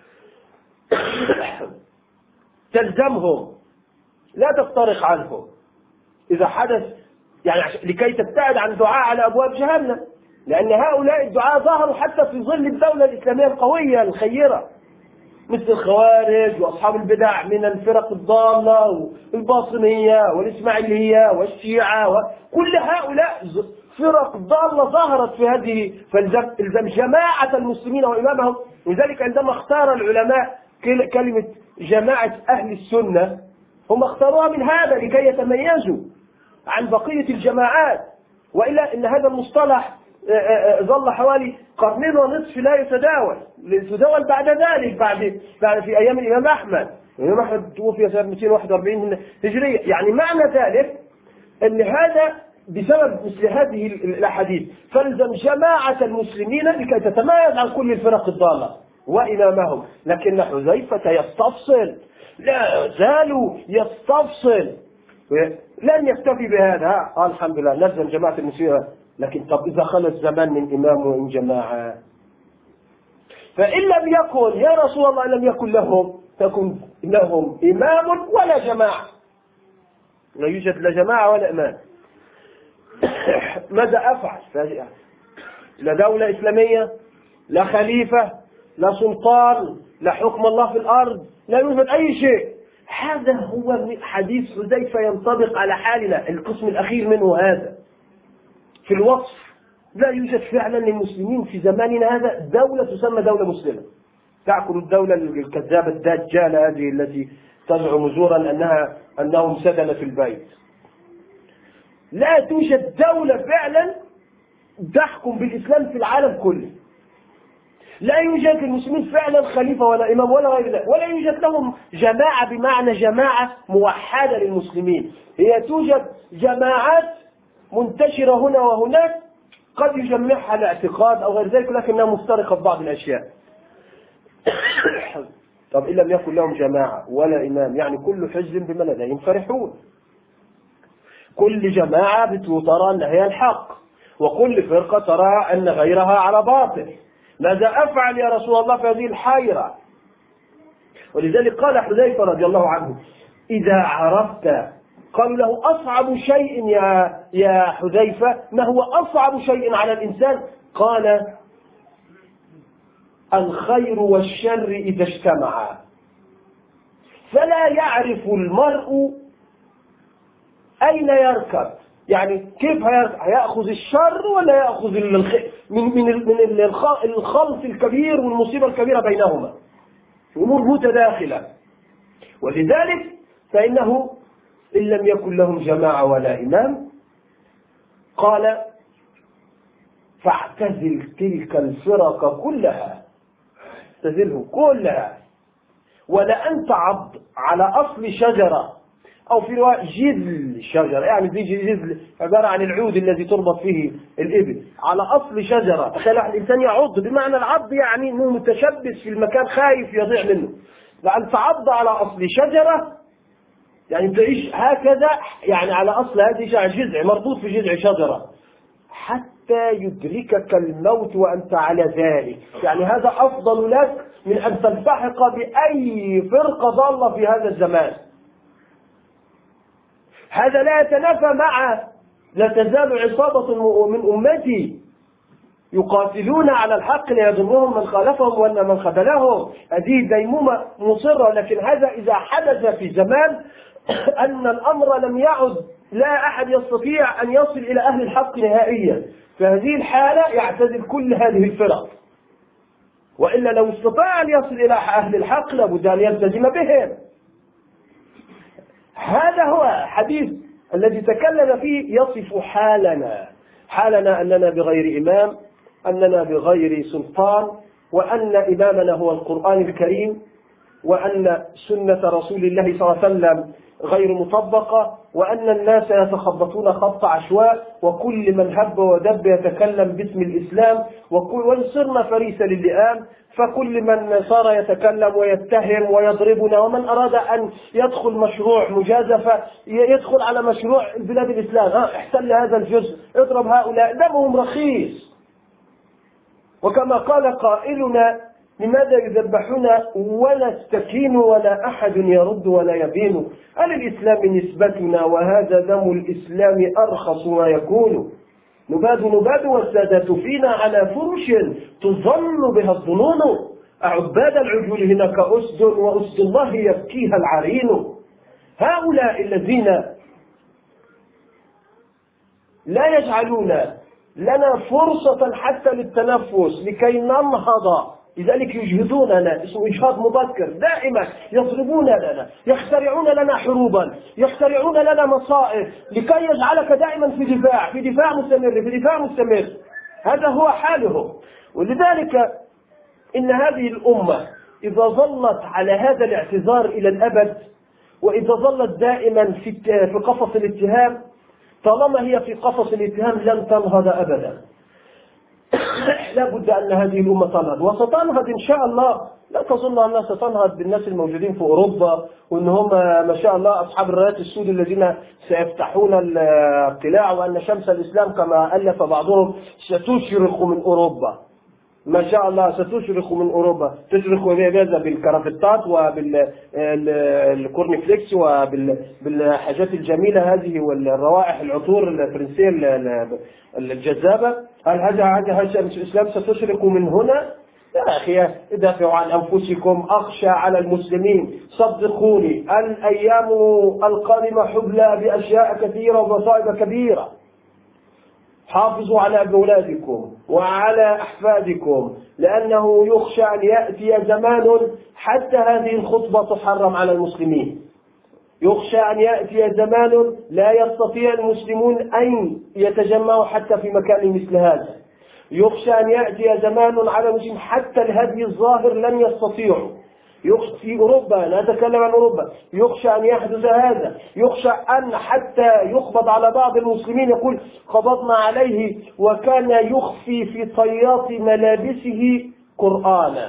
تلزمهم، لا تفترق عنهم إذا حدث، يعني لكي تبتعد عن دعاء على أبواب جهنم، لأن هؤلاء الدعاء ظهروا حتى في ظل الدولة الإسلامية القوية الخيرة، مثل الخوارج وأصحاب البدع من الفرق الضالة والباطنية والإسماعيلية والشيعة، وكل هؤلاء فرق ضالة ظهرت في هذه، فالزم جماعة المسلمين وإمامهم. لذلك عندما اختار العلماء كلمة جماعة أهل السنة هم اختاروها من هذا لكي يتميزوا عن بقية الجماعات، وإلا إن هذا المصطلح ظل حوالي قرنين ونصف لا يتداول بعد ذلك، بعد في أيام الإمام أحمد. الإمام أحمد توفي سنة 241 هجرية. يعني معنى ذلك أن هذا بسبب مثل هذه الأحاديث، فالزم جماعة المسلمين لكي تتميز عن كل الفرق الضالة وإمامهم. لكن حذيفة يستفصل، لا زالوا يستفصل، لن يكتفي بهذا. قال الحمد لله نلزم جماعة المسلمين، لكن طب إذا خلى الزمان من إمام وإن جماعة، فإن لم يكن يا رسول الله لم يكن تكن لهم إمام ولا جماعة، لا يوجد لا جماعة ولا إمام، ماذا أفعل؟ لا دولة إسلامية، لا خليفة، لا سلطان، لا حكم الله في الأرض، لا يوجد أي شيء. هذا هو حديث حذيفة ينطبق على حالنا، القسم الأخير منه هذا في الوصف. لا يوجد فعلا للمسلمين في زماننا هذا دولة تسمى دولة مسلمة تأكل الدولة الكذابة الدجالة هذه التي تزعم زورا أنهم سكنوا في البيت. لا توجد دولة فعلا تحكم بالإسلام في العالم كله. لا يوجد للمسلمين فعلا خليفة ولا إمام ولا غير ذلك، ولا يوجد لهم جماعة بمعنى جماعة موحدة للمسلمين. هي توجد جماعات منتشرة هنا وهناك قد يجمعها الاعتقاد أو غير ذلك، لكنها مفترقة في بعض الأشياء. طب إن لم يكن لهم جماعة ولا إمام، يعني كل حزب بما لديهم فرحون، كل جماعة ترى أن هي الحق، وكل فرقة ترى أن غيرها على باطل. ماذا أفعل يا رسول الله في هذه الحيرة؟ ولذلك قال حذيفة رضي الله عنه إذا عرفت، قالوا له أصعب شيء يا حذيفة، ما هو أصعب شيء على الإنسان؟ قال الخير والشر إذا اجتمعا، فلا يعرف المرء أين يركب. يعني كيف هيأخذ الشر ولا يأخذ من الخلط الكبير والمصيبة الكبيرة بينهما، أمور متداخلة. ولذلك فإنه إن لم يكن لهم جماعة ولا إمام، قال فاعتزل تلك الفرق كلها، اعتزلهم كلها، ولأن تعض على أصل شجرة، أو في رواية جذل شجرة، يعني جذل عبارة عن العود الذي تربط فيه الإبل، على أصل شجرة. تخيل الإنسان يعض، بمعنى العض يعني أنه متشبث في المكان خايف يضيع منه. لأن تعض على أصل شجرة يعني تعيش هكذا، يعني على أصل هذه جذع مربوط في جذع شجرة حتى يدركك الموت وأنت على ذلك. يعني هذا أفضل لك من أن تلتحق بأي فرقة ضالة في هذا الزمان. هذا لا يتنافى مع لا تزال عصابة من أمتي يقاتلون على الحق ليضرهم من خالفهم وأن من خذلهم. هذه ديمومة مصرة. لكن هذا إذا حدث في زمان أن الأمر لم يعد، لا أحد يستطيع أن يصل إلى أهل الحق نهائيا، فهذه الحالة يعتزل كل هذه الفرق. وإلا لو استطاع أن يصل إلى أهل الحق لابد أن يلتزم بهم. هذا هو حديث الذي تكلم فيه يصف حالنا أننا بغير إمام، أننا بغير سلطان، وأن إمامنا هو القرآن الكريم، وأن سنة رسول الله صلى الله عليه وسلم غير مطبقة، وأن الناس يتخبطون خبط عشواء، وكل من هب ودب يتكلم باسم الإسلام، وصرنا فريسة للئام، فكل من صار يتكلم ويتهم ويضربنا، ومن أراد أن يدخل مشروع مجازفة يدخل على مشروع بلاد الإسلام، احتل هذا الجزء، اضرب هؤلاء، دمهم رخيص. وكما قال قائلنا: لماذا يذبحون ولا استكين ولا أحد يرد ولا يبين؟ الإسلام نسبتنا، وهذا دم الإسلام أرخص ما يكون. نباد والسادة فينا على فرش تظن بها الظنون، أعباد العجول هناك أسد، وأسد الله يبكيها العرين. هؤلاء الذين لا يجعلون لنا فرصة حتى للتنفس لكي ننهض، لذلك يجهدوننا، اسمه إجهاض مبكر، دائما يضربون لنا، يخترعون لنا حروبا، يخترعون لنا مصائب لكي يجعلك دائما في دفاع مستمر. هذا هو حالهم. ولذلك إن هذه الأمة إذا ظلت على هذا الاعتذار إلى الأبد، وإذا ظلت دائما في قفص الاتهام، طالما هي في قفص الاتهام لن تنهض أبدا. لا بد أن هذه الأمة تنهض، وستنهض إن شاء الله. لا تظن أنها ستنهض بالناس الموجودين في أوروبا، وأن هم ما شاء الله أصحاب الرايات السود الذين سيفتحون القلاع، وأن شمس الإسلام كما ألف بعضهم ستشرق من أوروبا. ما شاء الله ستشرق من أوروبا، تشرق بهذا بالكرافتات وبالكورنفليكس وبالحاجات الجميلة هذه والروائح العطور الفرنسية الجذابة. هل هذا شمس الإسلام ستشرق من هنا؟ يا أخي ادافعوا عن أنفسكم، أخشى على المسلمين. صدقوني الأيام القادمة حبلى بأشياء كثيرة ومصائب كبيرة. حافظوا على أولادكم وعلى أحفادكم، لأنه يخشى أن يأتي زمان حتى هذه الخطبة تحرم على المسلمين. يخشى أن يأتي زمان لا يستطيع المسلمون أن يتجمعوا حتى في مكان مثل هذا. يخشى أن يأتي زمان على المسلمين حتى الهدي الظاهر لن يستطيعوا. يخشى في أوروبا، لا أتكلم عن أوروبا، يخشى أن يحدث هذا. يخشى أن حتى يقبض على بعض المسلمين، يقول قبضنا عليه وكان يخفي في طيات ملابسه قرآنا.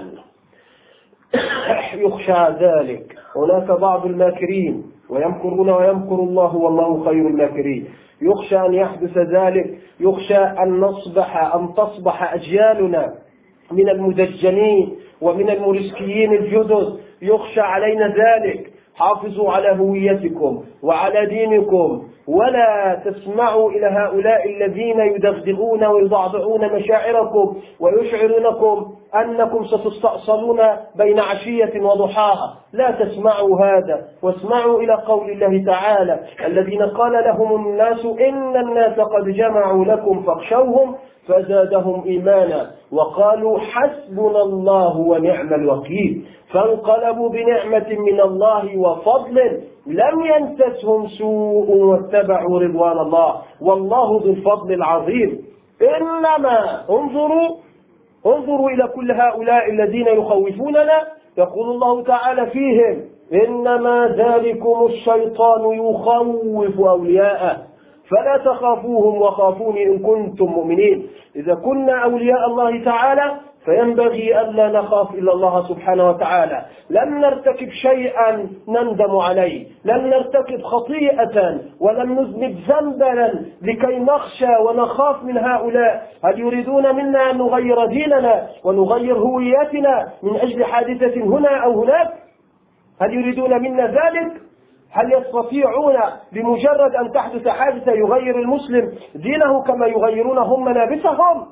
يخشى ذلك. هناك بعض الماكرين ويمكرون ويمكر الله والله خير الماكرين. يخشى أن يحدث ذلك. يخشى أن تصبح أجيالنا من المدجنين ومن المرسكيين الجدد. يخشى علينا ذلك. حافظوا على هويتكم وعلى دينكم، ولا تسمعوا إلى هؤلاء الذين يدغدغون ويضعضعون مشاعركم ويشعرونكم أنكم ستستأصلون بين عشية وضحاها. لا تسمعوا هذا، واسمعوا إلى قول الله تعالى: الذين قال لهم الناس إن الناس قد جمعوا لكم فاخشوهم فزادهم إيمانا وقالوا حسبنا الله ونعم الوكيل، فانقلبوا بنعمة من الله وفضل لم يمسسهم سوء واتبعوا رضوان الله والله ذو الفضل العظيم. إنما انظروا إلى كل هؤلاء الذين يخوفوننا، يقول الله تعالى فيهم: إنما ذلكم الشيطان يخوف أولياءه فلا تخافوهم وخافوني إن كنتم مؤمنين. إذا كنا أولياء الله تعالى فينبغي ألا نخاف إلا الله سبحانه وتعالى. لن نرتكب شيئا نندم عليه، لن نرتكب خطيئة ولم نذنب ذنبا لكي نخشى ونخاف من هؤلاء. هل يريدون منا أن نغير ديننا ونغير هويتنا من أجل حادثة هنا أو هناك؟ هل يريدون منا ذلك؟ هل يستطيعون بمجرد أن تحدث حادثة يغير المسلم دينه كما يغيرون هم ملابسهم؟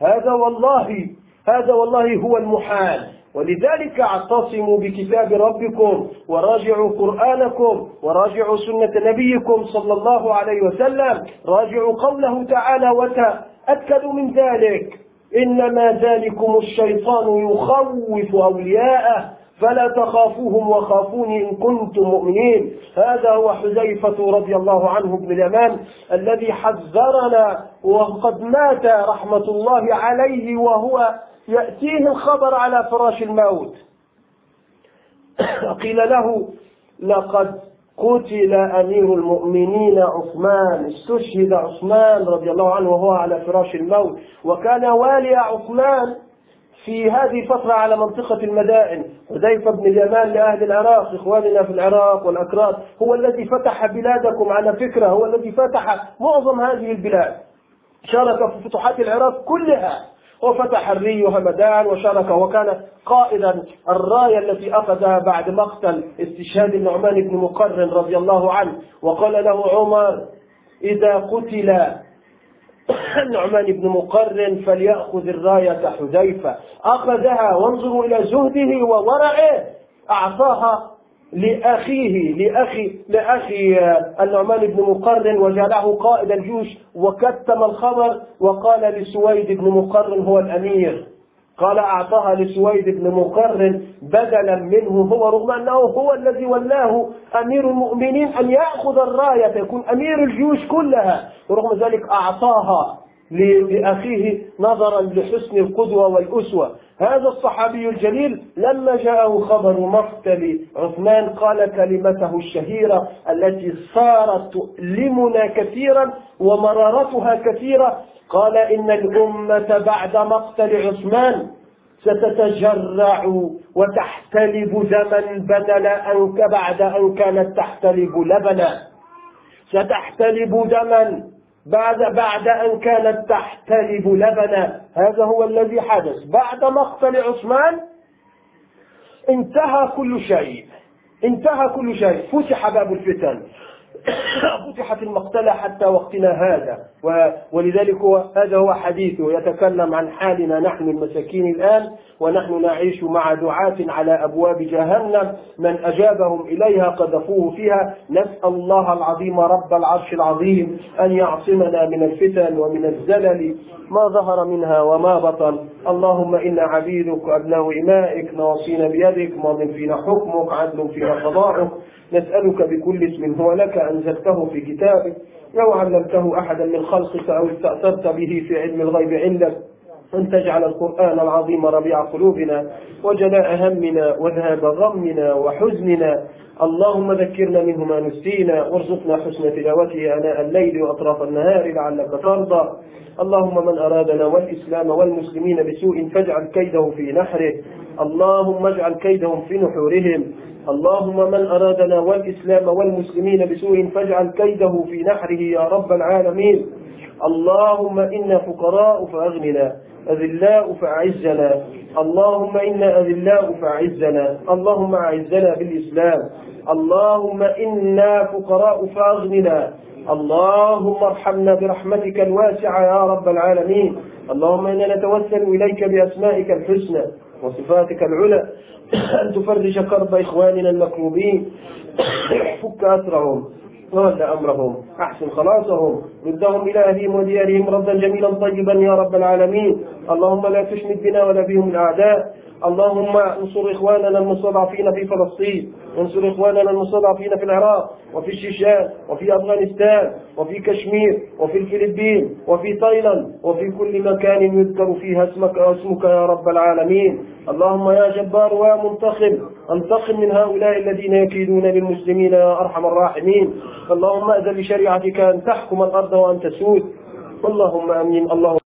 هذا والله هو المحال. ولذلك اعتصموا بكتاب ربكم وراجعوا قرآنكم وراجعوا سنة نبيكم صلى الله عليه وسلم، راجعوا قوله تعالى وتأكدوا من ذلك: إنما ذلكم الشيطان يخوف أولياءه فلا تخافوهم وخافوني إن كنتم مؤمنين. هذا هو حذيفة رضي الله عنه بن اليمان الذي حذرنا وقد مات رحمة الله عليه وهو يأتيه الخبر على فراش الموت. قيل له لقد قتل أمير المؤمنين عثمان، استشهد عثمان رضي الله عنه وهو على فراش الموت، وكان والي عثمان في هذه الفترة على منطقة المدائن. حذيفة بن اليمان لأهل العراق، إخواننا في العراق والأكراد، هو الذي فتح بلادكم على فكرة، هو الذي فتح معظم هذه البلاد، شارك في فتوحات العراق كلها، وفتح الري وهمدان وشارك، وكان قائدا الراية التي أخذها بعد مقتل استشهاد النعمان بن مقرن رضي الله عنه. وقال له عمر إذا قتل النعمان بن مقرن فليأخذ الراية حذيفة، أخذها، وانظروا إلى زهده وورعه، أعطاها لأخي النعمان بن مقرن وجعله قائد الجيوش، وكتم الخبر وقال لسويد بن مقرن هو الأمير، قال أعطاها لسويد بن مقرن بدلا منه هو، رغم أنه هو الذي ولاه أمير المؤمنين أن يأخذ الراية يكون أمير الجيوش كلها، ورغم ذلك أعطاها لأخيه نظرا لحسن القدوة والأسوة. هذا الصحابي الجليل لما جاءه خبر مقتل عثمان قال كلمته الشهيرة التي صارت تؤلمنا كثيرا ومرارتها كثيرة، قال إن الأمة بعد مقتل عثمان ستتجرع وتحتلب دما بدل أنك بعد أن كانت تحتلب لبنا، ستحتلب دما بعد أن كانت تحتلب لبنا. هذا هو الذي حدث بعد مقتل عثمان، انتهى كل شيء، فتح باب الفتن، فتحت المقتلة حتى وقتنا هذا. ولذلك هذا هو حديثه، يتكلم عن حالنا نحن المساكين الآن، ونحن نعيش مع دعاة على أبواب جهنم، من أجابهم إليها قذفوه فيها. نسأل الله العظيم رب العرش العظيم أن يعصمنا من الفتن ومن الزلل ما ظهر منها وما بطن. اللهم إنا عبيدك أبناء إمائك، نواصينا بيدك، ماض فينا حكمك، عدل فينا قضاؤك. نسألك بكل اسم هو لك أنزلته في كتابك أو علمته أحدا من خلقك أو استأثرت به في علم الغيب عندك أن تجعل القرآن العظيم ربيع قلوبنا وجلاء همنا وذهاب غمنا وحزننا. اللهم ذكرنا منه ما نسينا، وارزقنا حسن تلاوته آناء الليل وأطراف النهار لعلك ترضى. اللهم من أرادنا والإسلام والمسلمين بسوء فاجعل كيده في نحره، اللهم اجعل كيدهم في نحورهم. اللهم من أرادنا والإسلام والمسلمين بسوء فاجعل كيده في نحره يا رب العالمين. اللهم إنا فقراء فأغننا، أذلاء فأعزنا، اللهم إنا أذلاء فأعزنا، اللهم أعزنا بالإسلام. اللهم إنا فقراء فأغننا، اللهم ارحمنا برحمتك الواسعة يا رب العالمين. اللهم إنا نتوسل إليك بأسمائك الحسنى وصفاتك العلى أن تفرج كرب إخواننا المكروبين، فك أسرهم وول أمرهم، أحسن خلاصهم، ردهم إلى أهلهم وديارهم ردا جميلا طيبا يا رب العالمين. اللهم لا تشمت بنا ولا بهم الأعداء. اللهم انصر إخواننا المستضعفين في فلسطين، انصر إخواننا المستضعفين في العراق وفي الشيشان وفي أفغانستان وفي كشمير وفي الفلبين وفي تايلاند وفي كل مكان يذكر فيها اسمك يا رب العالمين. اللهم يا جبار ومنتقم انتقم من هؤلاء الذين يكيدون للمسلمين يا أرحم الراحمين. اللهم أذن لشريعتك أن تحكم الأرض وأن تسود. اللهم أمين. اللهم